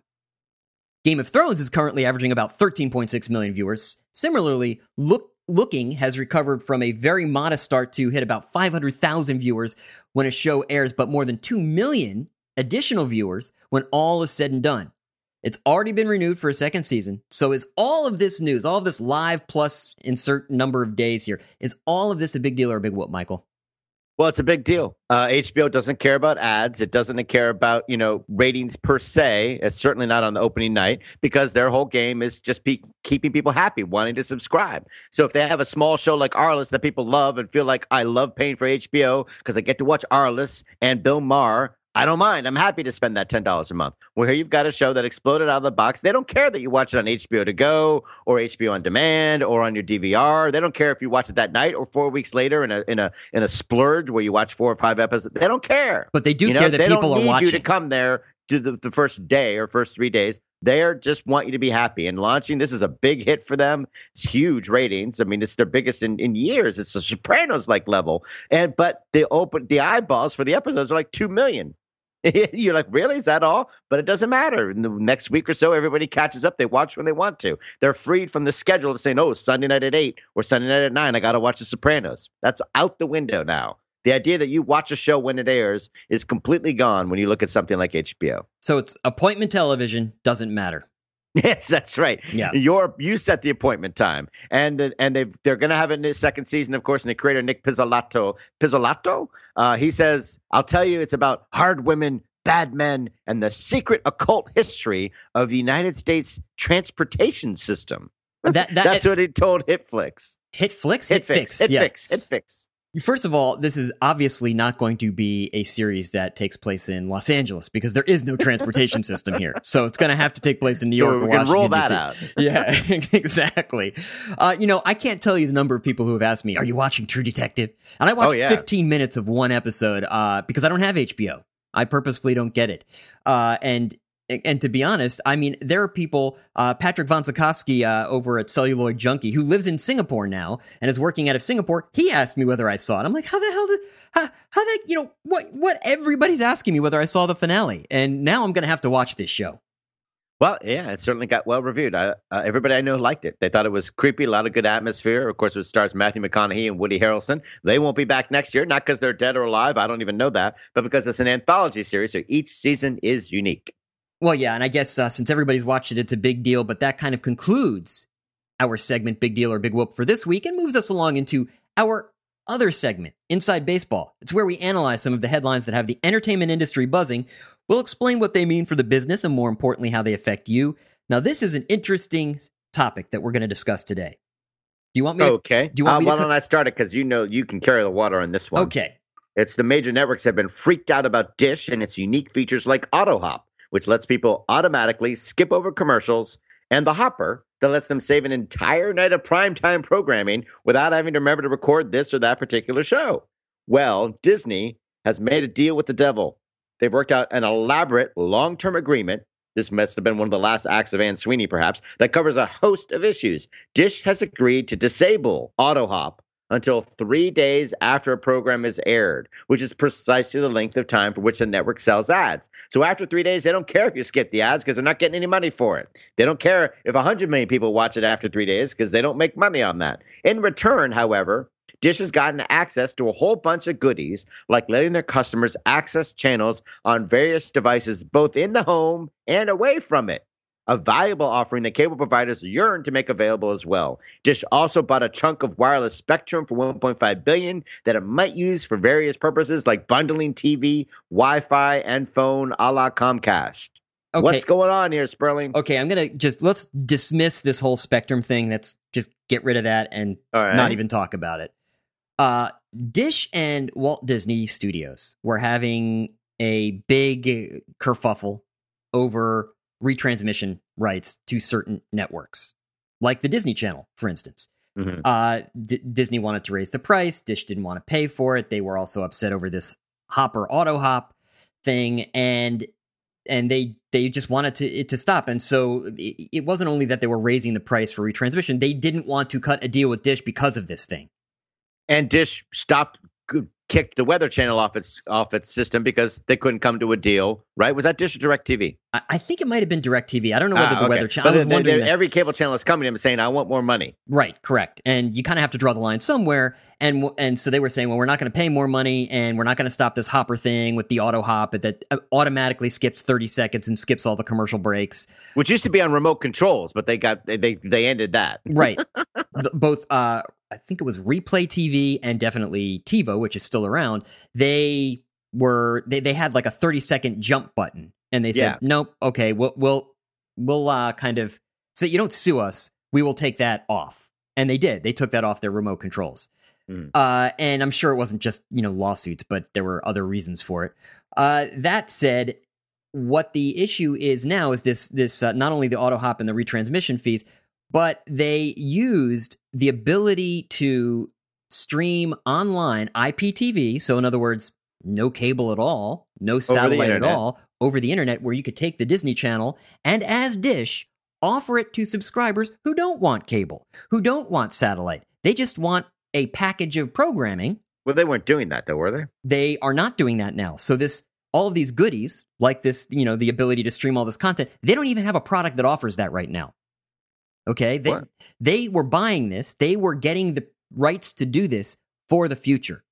Game of Thrones is currently averaging about thirteen point six million viewers. Similarly, Look Looking has recovered from a very modest start to hit about five hundred thousand viewers when a show airs, but more than two million additional viewers when all is said and done. It's already been renewed for a second season. So is all of this news, all of this live plus insert number of days here, is all of this a big deal or a big whoop, Michael? Well, it's a big deal. Uh, H B O doesn't care about ads. It doesn't care about, you know, ratings per se. It's certainly not on the opening night because their whole game is just be- keeping people happy, wanting to subscribe. So if they have a small show like Arliss that people love and feel like I love paying for H B O because I get to watch Arliss and Bill Maher, I don't mind. I'm happy to spend that ten dollars a month. Well, here you've got a show that exploded out of the box. They don't care that you watch it on H B O To Go or H B O On Demand or on your D V R. They don't care if you watch it that night or four weeks later in a in a in a splurge where you watch four or five episodes. They don't care. But they do you care know? that they people don't are need watching. you to come there to the, the first day or first three days. They just want you to be happy. And launching, this is a big hit for them. It's huge ratings. I mean, it's their biggest in, in years. It's a Sopranos-like level. And but the open the eyeballs for the episodes are like two million. You're like, really? Is that all? But it doesn't matter. In the next week or so, everybody catches up. They watch when they want to. They're freed from the schedule of saying, oh, Sunday night at eight or Sunday night at nine, I got to watch The Sopranos. That's out the window now. The idea that you watch a show when it airs is completely gone when you look at something like H B O. So it's appointment television, doesn't matter. Yes, that's right. Yeah. You're, you set the appointment time. And the, and they they're going to have a second season, of course, and the creator, Nick Pizzolatto, Pizzolatto, uh, he says, I'll tell you, it's about hard women, bad men, and the secret occult history of the United States transportation system. That, that, That's it, what he told Hitflix. Hitflix? Hit, Fix. Hit yeah. Fix. Hit Fix. First of all, this is obviously not going to be a series that takes place in Los Angeles because there is no transportation system here. So it's going to have to take place in New So York or we can Washington, roll that D C. out. Yeah, exactly. Uh, you know, I can't tell you the number of people who have asked me, are you watching True Detective? And I watched Oh, yeah. fifteen minutes of one episode uh, because I don't have H B O. I purposefully don't get it. Uh, and And to be honest, I mean, there are people, uh, Patrick Von Zukovsky uh, over at Celluloid Junkie, who lives in Singapore now and is working out of Singapore. He asked me whether I saw it. I'm like, how the hell did, how, how that, you know, what, what everybody's asking me whether I saw the finale. And now I'm going to have to watch this show. Well, yeah, it certainly got well reviewed. I, uh, everybody I know liked it. They thought it was creepy, a lot of good atmosphere. Of course, it stars Matthew McConaughey and Woody Harrelson. They won't be back next year, not because they're dead or alive. I don't even know that, but because it's an anthology series, so each season is unique. Well, yeah, and I guess uh, since everybody's watched it, it's a big deal, but that kind of concludes our segment, Big Deal or Big Whoop, for this week and moves us along into our other segment, Inside Baseball. It's where we analyze some of the headlines that have the entertainment industry buzzing. We'll explain what they mean for the business and, more importantly, how they affect you. Now, this is an interesting topic that we're going to discuss today. Do you want me to? Okay. Do you want uh, me why to? don't I start it? Because you know you can carry the water on this one. Okay. It's the major networks have been freaked out about Dish and its unique features like AutoHop, which lets people automatically skip over commercials, and the Hopper that lets them save an entire night of primetime programming without having to remember to record this or that particular show. Well, Disney has made a deal with the devil. They've worked out an elaborate long-term agreement. This must have been one of the last acts of Anne Sweeney, perhaps, that covers a host of issues. Dish has agreed to disable AutoHop until three days after a program is aired, which is precisely the length of time for which the network sells ads. So after three days, they don't care if you skip the ads because they're not getting any money for it. They don't care if one hundred million people watch it after three days because they don't make money on that. In return, however, Dish has gotten access to a whole bunch of goodies, like letting their customers access channels on various devices, both in the home and away from it. A valuable offering that cable providers yearn to make available as well. Dish also bought a chunk of wireless spectrum for one point five billion dollars that it might use for various purposes like bundling T V, Wi-Fi, and phone a la Comcast. Okay. What's going on here, Sperling? Okay, I'm going to just, let's dismiss this whole spectrum thing. Let's just get rid of that and right. not even talk about it. Uh, Dish and Walt Disney Studios were having a big kerfuffle over retransmission rights to certain networks, like the Disney Channel, for instance. Mm-hmm. Uh, D- Disney wanted to raise the price. Dish didn't want to pay for it. They were also upset over this Hopper AutoHop thing, and and they they just wanted to it to stop. And so it, it wasn't only that they were raising the price for retransmission; they didn't want to cut a deal with Dish because of this thing. And Dish stopped, kicked the Weather Channel off its off its system because they couldn't come to a deal, right? Was that Dish or DirecTV? I, I think it might have been DirecTV. I don't know whether ah, the okay. Weather Channel. I was they, wondering. That. Every cable channel is coming to them saying, "I want more money." Right, correct. And you kind of have to draw the line somewhere. And and so they were saying, well, we're not going to pay more money, and we're not going to stop this Hopper thing with the auto hop that automatically skips thirty seconds and skips all the commercial breaks, which used to be on remote controls, but they got they they ended that. Right. Both. Uh, I think it was Replay T V and definitely TiVo, which is still around. They were they, they had like a thirty second jump button, and they said, yeah. nope, okay, we'll we'll we'll uh, kind of so you don't sue us, we will take that off, and they did. They took that off their remote controls, mm. uh, and I'm sure it wasn't just you know lawsuits, but there were other reasons for it. Uh, that said, what the issue is now is this this uh, not only the auto hop and the retransmission fees, but they used the ability to stream online I P T V. So in other words, no cable at all, no satellite at all, over the internet, where you could take the Disney Channel and as Dish, offer it to subscribers who don't want cable, who don't want satellite. They just want a package of programming. Well, they weren't doing that though, were they? They are not doing that now. So this, all of these goodies, like this, you know, the ability to stream all this content, they don't even have a product that offers that right now. Okay, they what? they were buying this. They were getting the rights to do this for the future.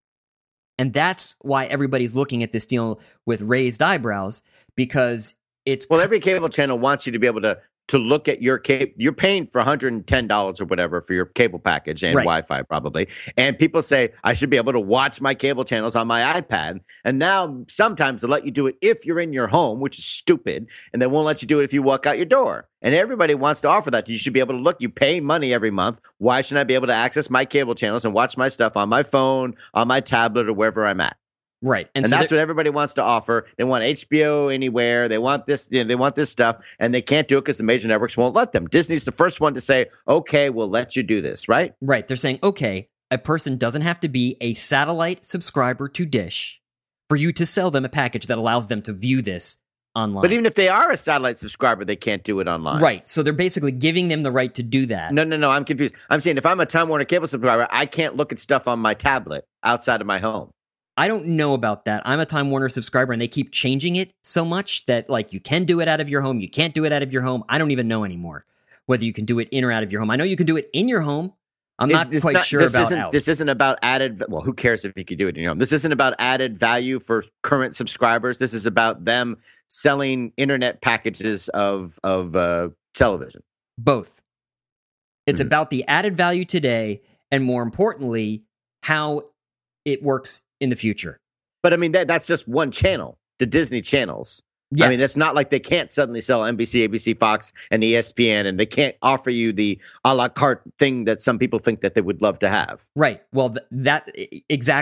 And that's why everybody's looking at this deal with raised eyebrows, because it's... Well, every cable channel wants you to be able to to look at your cable. You're paying for one hundred ten dollars or whatever for your cable package and right. Wi-Fi probably. And people say, I should be able to watch my cable channels on my iPad. And now sometimes they let you do it if you're in your home, which is stupid. And they won't let you do it if you walk out your door. And everybody wants to offer that. You should be able to look. You pay money every month. Why shouldn't I be able to access my cable channels and watch my stuff on my phone, on my tablet, or wherever I'm at? Right. And, and so that's what everybody wants to offer. They want H B O anywhere. They want this, you know, they want this stuff, and they can't do it because the major networks won't let them. Disney's the first one to say, okay, we'll let you do this, right? Right. They're saying, okay, a person doesn't have to be a satellite subscriber to Dish for you to sell them a package that allows them to view this online. But even if they are a satellite subscriber, they can't do it online. Right. So they're basically giving them the right to do that. No, no, no. I'm confused. I'm saying if I'm a Time Warner Cable subscriber, I can't look at stuff on my tablet outside of my home. I don't know about that. I'm a Time Warner subscriber, and they keep changing it so much that, like, you can do it out of your home, you can't do it out of your home. I don't even know anymore whether you can do it in or out of your home. I know you can do it in your home. I'm not it's quite not, sure this about isn't, out. This isn't about added... Well, who cares if you could do it in your home? This isn't about added value for current subscribers. This is about them selling internet packages of, of uh, television. Both. It's Mm-hmm. about the added value today, and more importantly, how it works in the future. But I mean, that, that's just one channel, the Disney channels. Yes. I mean, it's not like they can't suddenly sell N B C, A B C, Fox, and E S P N, and they can't offer you the a la carte thing that some people think that they would love to have. Right. Well, th- that exactly.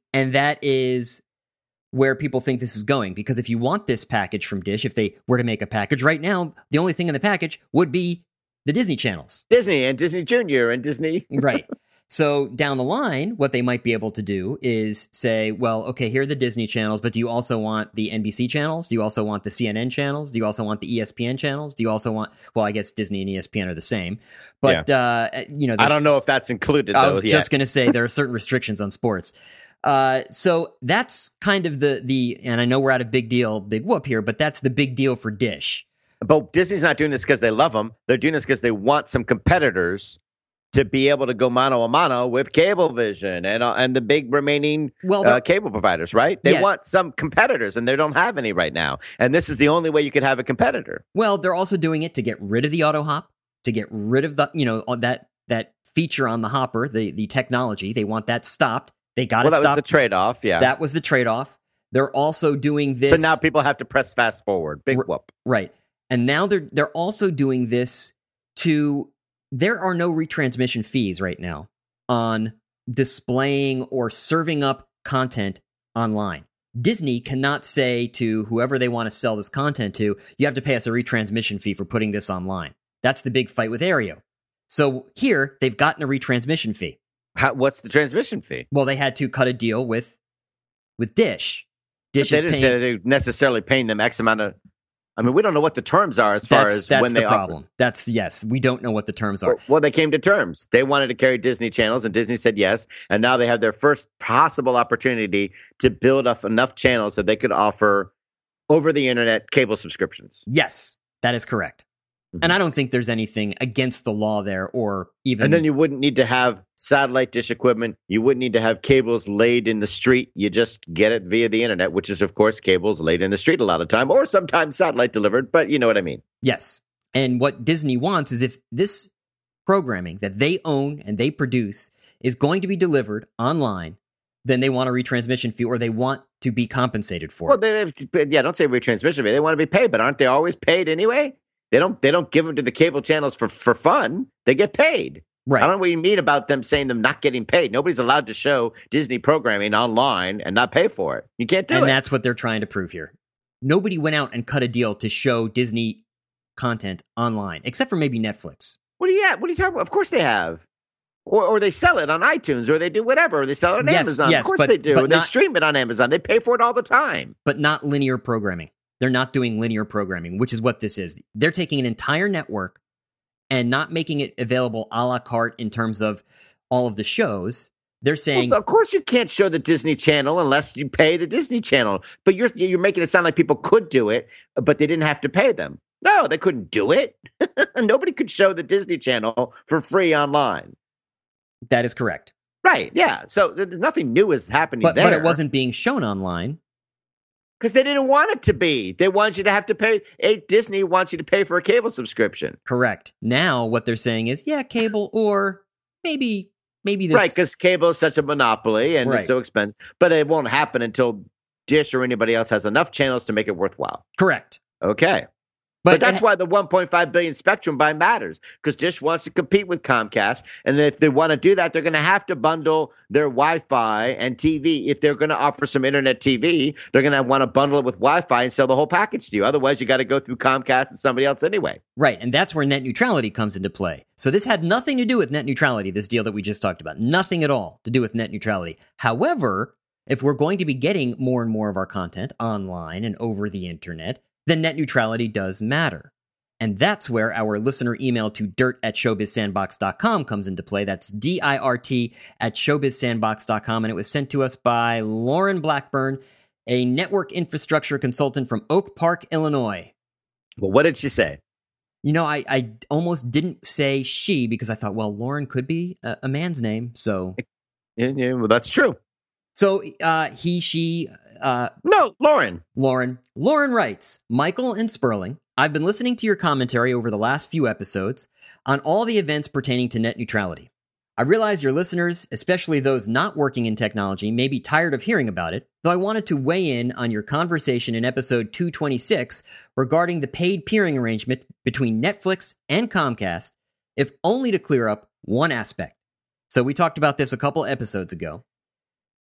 And that is where people think this is going. Because if you want this package from Dish, if they were to make a package right now, the only thing in the package would be the Disney channels. Disney and Disney Junior and Disney. Right. So down the line, what they might be able to do is say, well, okay, here are the Disney channels, but do you also want the N B C channels? Do you also want the C N N channels? Do you also want the E S P N channels? Do you also want, well, I guess Disney and E S P N are the same. But, yeah. uh, you know, I don't know if that's included, though. I was yet. just going to say there are certain restrictions on sports. Uh, so that's kind of the, the, and I know we're at a big deal, big whoop here, but that's the big deal for Dish. But Disney's not doing this because they love them. They're doing this because they want some competitors to be able to go mano a mano with Cablevision and uh, and the big remaining well, uh, cable providers, right? They yeah. want some competitors, and they don't have any right now. And this is the only way you could have a competitor. Well, they're also doing it to get rid of the auto hop, to get rid of the, you know, that that feature on the hopper, the the technology. They want that stopped. They got well, it stopped. Well, that was the trade-off, yeah. That was the trade-off. They're also doing this. So now people have to press fast forward. Big r- whoop. Right. And now they're they're also doing this to... There are no retransmission fees right now on displaying or serving up content online. Disney cannot say to whoever they want to sell this content to, you have to pay us a retransmission fee for putting this online. That's the big fight with Aereo. So here, they've gotten a retransmission fee. How, what's the transmission fee? Well, they had to cut a deal with with Dish. Dish but they is didn't paying, say they're necessarily paying them X amount of... I mean, we don't know what the terms are as far that's, as that's when they the problem. offer. That's, yes, we don't know what the terms are. Well, well, they came to terms. They wanted to carry Disney channels, and Disney said yes. And now they have their first possible opportunity to build up enough channels that they could offer over the internet cable subscriptions. Yes, that is correct. Mm-hmm. And I don't think there's anything against the law there, or even... And then you wouldn't need to have satellite dish equipment. You wouldn't need to have cables laid in the street. You just get it via the internet, which is, of course, cables laid in the street a lot of time, or sometimes satellite delivered, but you know what I mean. Yes. And what Disney wants is if this programming that they own and they produce is going to be delivered online, then they want a retransmission fee, or they want to be compensated for well, it. They, yeah, don't say retransmission fee. They want to be paid, but aren't they always paid anyway? They don't. They don't give them to the cable channels for, for fun. They get paid. Right. I don't know what you mean about them saying them not getting paid. Nobody's allowed to show Disney programming online and not pay for it. You can't do and it. And that's what they're trying to prove here. Nobody went out and cut a deal to show Disney content online, except for maybe Netflix. What are you at? What are you talking about? Of course they have. Or, or they sell it on iTunes, or they do whatever. Or they sell it on yes, Amazon. Yes, of course but, they do. But or they not, stream it on Amazon. They pay for it all the time. But not linear programming. They're not doing linear programming, which is what this is. They're taking an entire network and not making it available a la carte in terms of all of the shows. They're saying, well, of course, you can't show the Disney Channel unless you pay the Disney Channel. But you're you're making it sound like people could do it, but they didn't have to pay them. No, they couldn't do it. Nobody could show the Disney Channel for free online. That is correct. Right? Yeah. So there's nothing new is happening but, there. But it wasn't being shown online. Because they didn't want it to be. They want you to have to pay. Hey, Disney wants you to pay for a cable subscription. Correct. Now what they're saying is, yeah, cable or maybe maybe this. Right, because cable is such a monopoly and right. it's so expensive. But it won't happen until Dish or anybody else has enough channels to make it worthwhile. Correct. Okay. But, but that's why the one point five billion spectrum buy matters, because Dish wants to compete with Comcast. And if they want to do that, they're going to have to bundle their Wi-Fi and T V. If they're going to offer some internet T V, they're going to want to bundle it with Wi-Fi and sell the whole package to you. Otherwise, you got to go through Comcast and somebody else anyway. Right. And that's where net neutrality comes into play. So this had nothing to do with net neutrality, this deal that we just talked about. Nothing at all to do with net neutrality. However, if we're going to be getting more and more of our content online and over the internet, then net neutrality does matter. And that's where our listener email to dirt at showbiz sandbox dot com comes into play. That's D I R T at showbiz sandbox dot com. And it was sent to us by Lauren Blackburn, a network infrastructure consultant from Oak Park, Illinois. Well, what did she say? You know, I, I almost didn't say she because I thought, well, Lauren could be a, a man's name. So, yeah, yeah, well, that's true. So uh, he, she... Uh, no, Lauren. Lauren. Lauren writes, Michael and Sperling, I've been listening to your commentary over the last few episodes on all the events pertaining to net neutrality. I realize your listeners, especially those not working in technology, may be tired of hearing about it, though I wanted to weigh in on your conversation in episode two twenty-six regarding the paid peering arrangement between Netflix and Comcast, if only to clear up one aspect. So we talked about this a couple episodes ago.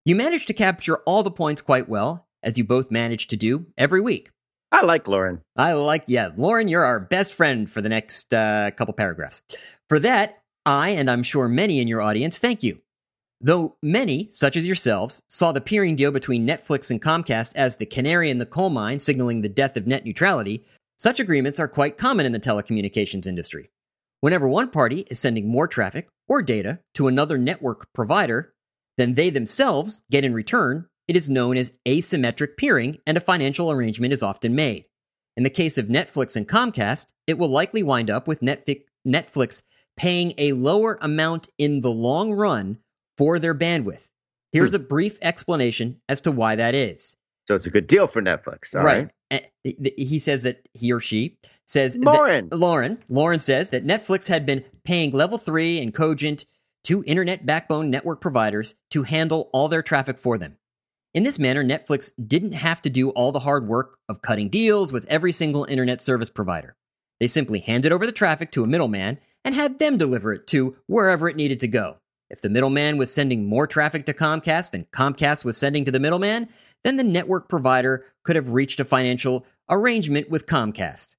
You managed to capture all the points quite well, as you both managed to do every week. I like Lauren. I like, yeah, Lauren, you're our best friend for the next uh, couple paragraphs. For that, I, and I'm sure many in your audience, thank you. Though many, such as yourselves, saw the peering deal between Netflix and Comcast as the canary in the coal mine signaling the death of net neutrality, such agreements are quite common in the telecommunications industry. Whenever one party is sending more traffic or data to another network provider than they themselves get in return, it is known as asymmetric peering, and a financial arrangement is often made. In the case of Netflix and Comcast, it will likely wind up with Netflix paying a lower amount in the long run for their bandwidth. Here's hmm. a brief explanation as to why that is. So it's a good deal for Netflix, all right? right. He says that he or she says Lauren. That, Lauren. Lauren says that Netflix had been paying Level three and Cogent, two internet backbone network providers, to handle all their traffic for them. In this manner, Netflix didn't have to do all the hard work of cutting deals with every single internet service provider. They simply handed over the traffic to a middleman and had them deliver it to wherever it needed to go. If the middleman was sending more traffic to Comcast than Comcast was sending to the middleman, then the network provider could have reached a financial arrangement with Comcast.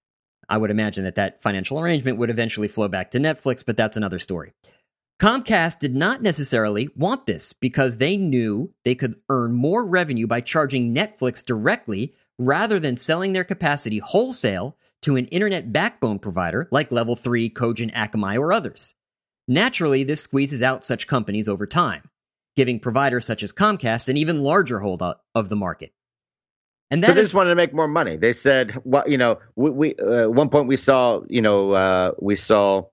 I would imagine that that financial arrangement would eventually flow back to Netflix, but that's another story. Comcast did not necessarily want this because they knew they could earn more revenue by charging Netflix directly rather than selling their capacity wholesale to an internet backbone provider like Level three, Cogent, Akamai, or others. Naturally, this squeezes out such companies over time, giving providers such as Comcast an even larger hold of the market. And that so they is, just wanted to make more money. They said, "Well, you know, we, we uh, at one point we saw, you know, uh, we saw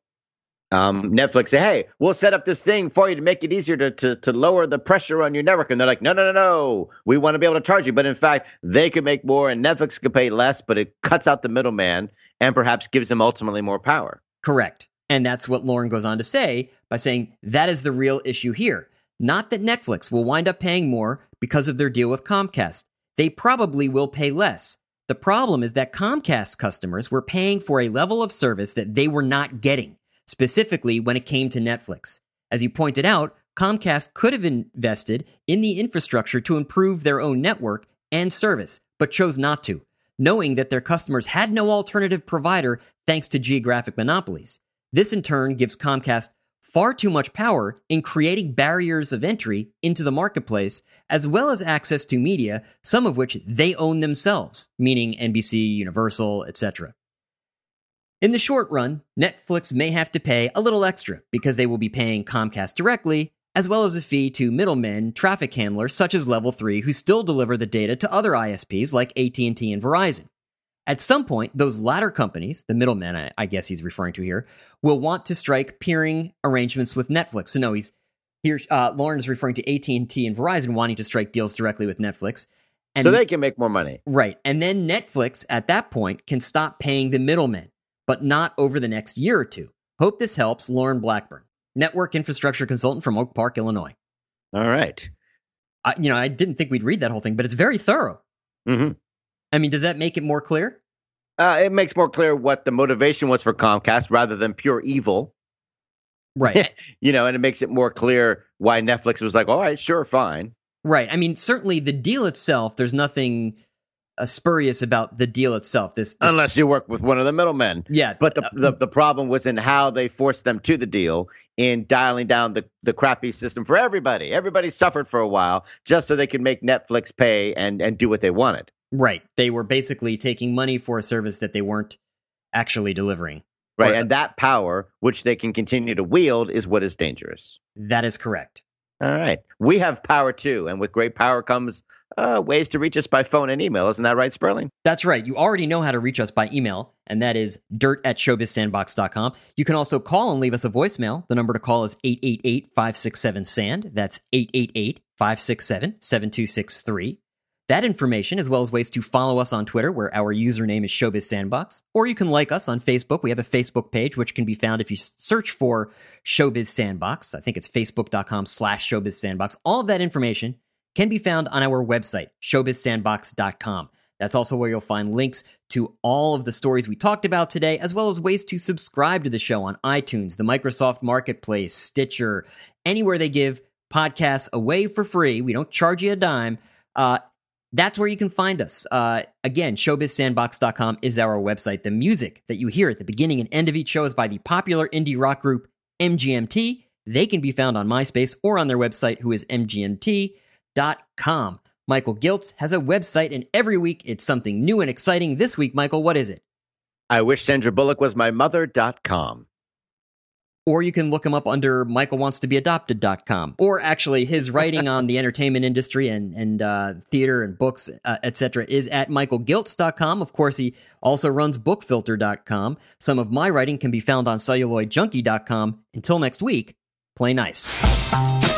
um, Netflix say, hey, we'll set up this thing for you to make it easier to, to to lower the pressure on your network." And they're like, no, no, no, no, we want to be able to charge you. But in fact, they could make more and Netflix could pay less, but it cuts out the middleman and perhaps gives them ultimately more power. Correct. And that's what Lauren goes on to say by saying that is the real issue here. Not that Netflix will wind up paying more because of their deal with Comcast. They probably will pay less. The problem is that Comcast customers were paying for a level of service that they were not getting, specifically when it came to Netflix. As you pointed out, Comcast could have invested in the infrastructure to improve their own network and service, but chose not to, knowing that their customers had no alternative provider thanks to geographic monopolies. This in turn gives Comcast far too much power in creating barriers of entry into the marketplace, as well as access to media, some of which they own themselves, meaning N B C, Universal, et cetera. In the short run, Netflix may have to pay a little extra because they will be paying Comcast directly, as well as a fee to middlemen, traffic handlers such as Level three, who still deliver the data to other I S Ps like A T and T and Verizon. At some point, those latter companies, the middlemen I, I guess he's referring to here, will want to strike peering arrangements with Netflix. So no, he's here. Uh, Lauren is referring to A T and T and Verizon wanting to strike deals directly with Netflix. And, so they can make more money. Right. And then Netflix, at that point, can stop paying the middlemen, but not over the next year or two. Hope this helps. Lauren Blackburn, network infrastructure consultant from Oak Park, Illinois. All right. I, you know, I didn't think we'd read that whole thing, but it's very thorough. Mm-hmm. I mean, does that make it more clear? Uh, it makes more clear what the motivation was for Comcast rather than pure evil. Right. You know, and it makes it more clear why Netflix was like, all right, sure, fine. Right. I mean, certainly the deal itself, there's nothing uh, spurious about the deal itself. This, this Unless you work with one of the middlemen. Yeah. But the, uh, the the problem was in how they forced them to the deal in dialing down the, the crappy system for everybody. Everybody suffered for a while just so they could make Netflix pay and, and do what they wanted. Right. They were basically taking money for a service that they weren't actually delivering. Right. Or, and that power, which they can continue to wield, is what is dangerous. That is correct. All right. We have power, too. And with great power comes uh, ways to reach us by phone and email. Isn't that right, Sperling? That's right. You already know how to reach us by email, and that is dirt at showbiz sandbox dot com. You can also call and leave us a voicemail. The number to call is eight eight eight, five six seven, S A N D. That's eight eight eight, five six seven, seven two six three. That information, as well as ways to follow us on Twitter, where our username is Showbiz Sandbox, or you can like us on Facebook. We have a Facebook page, which can be found if you search for Showbiz Sandbox. I think it's facebook.com slash Showbiz Sandbox. All of that information can be found on our website, showbiz sandbox dot com. That's also where you'll find links to all of the stories we talked about today, as well as ways to subscribe to the show on iTunes, the Microsoft Marketplace, Stitcher, anywhere they give podcasts away for free. We don't charge you a dime. Uh, that's where you can find us. Uh, again, showbiz sandbox dot com is our website. The music that you hear at the beginning and end of each show is by the popular indie rock group M G M T. They can be found on MySpace or on their website, who is M G M T dot com. Michael Giltz has a website, and every week it's something new and exciting. This week, Michael, what is it? I wish Sandra Bullock was my mother dot com. Or you can look him up under michael wants to be adopted dot com. Or actually, his writing on the entertainment industry and, and uh, theater and books, uh, et cetera, is at michael giltz dot com. Of course, he also runs book filter dot com. Some of my writing can be found on celluloid junkie dot com. Until next week, play nice.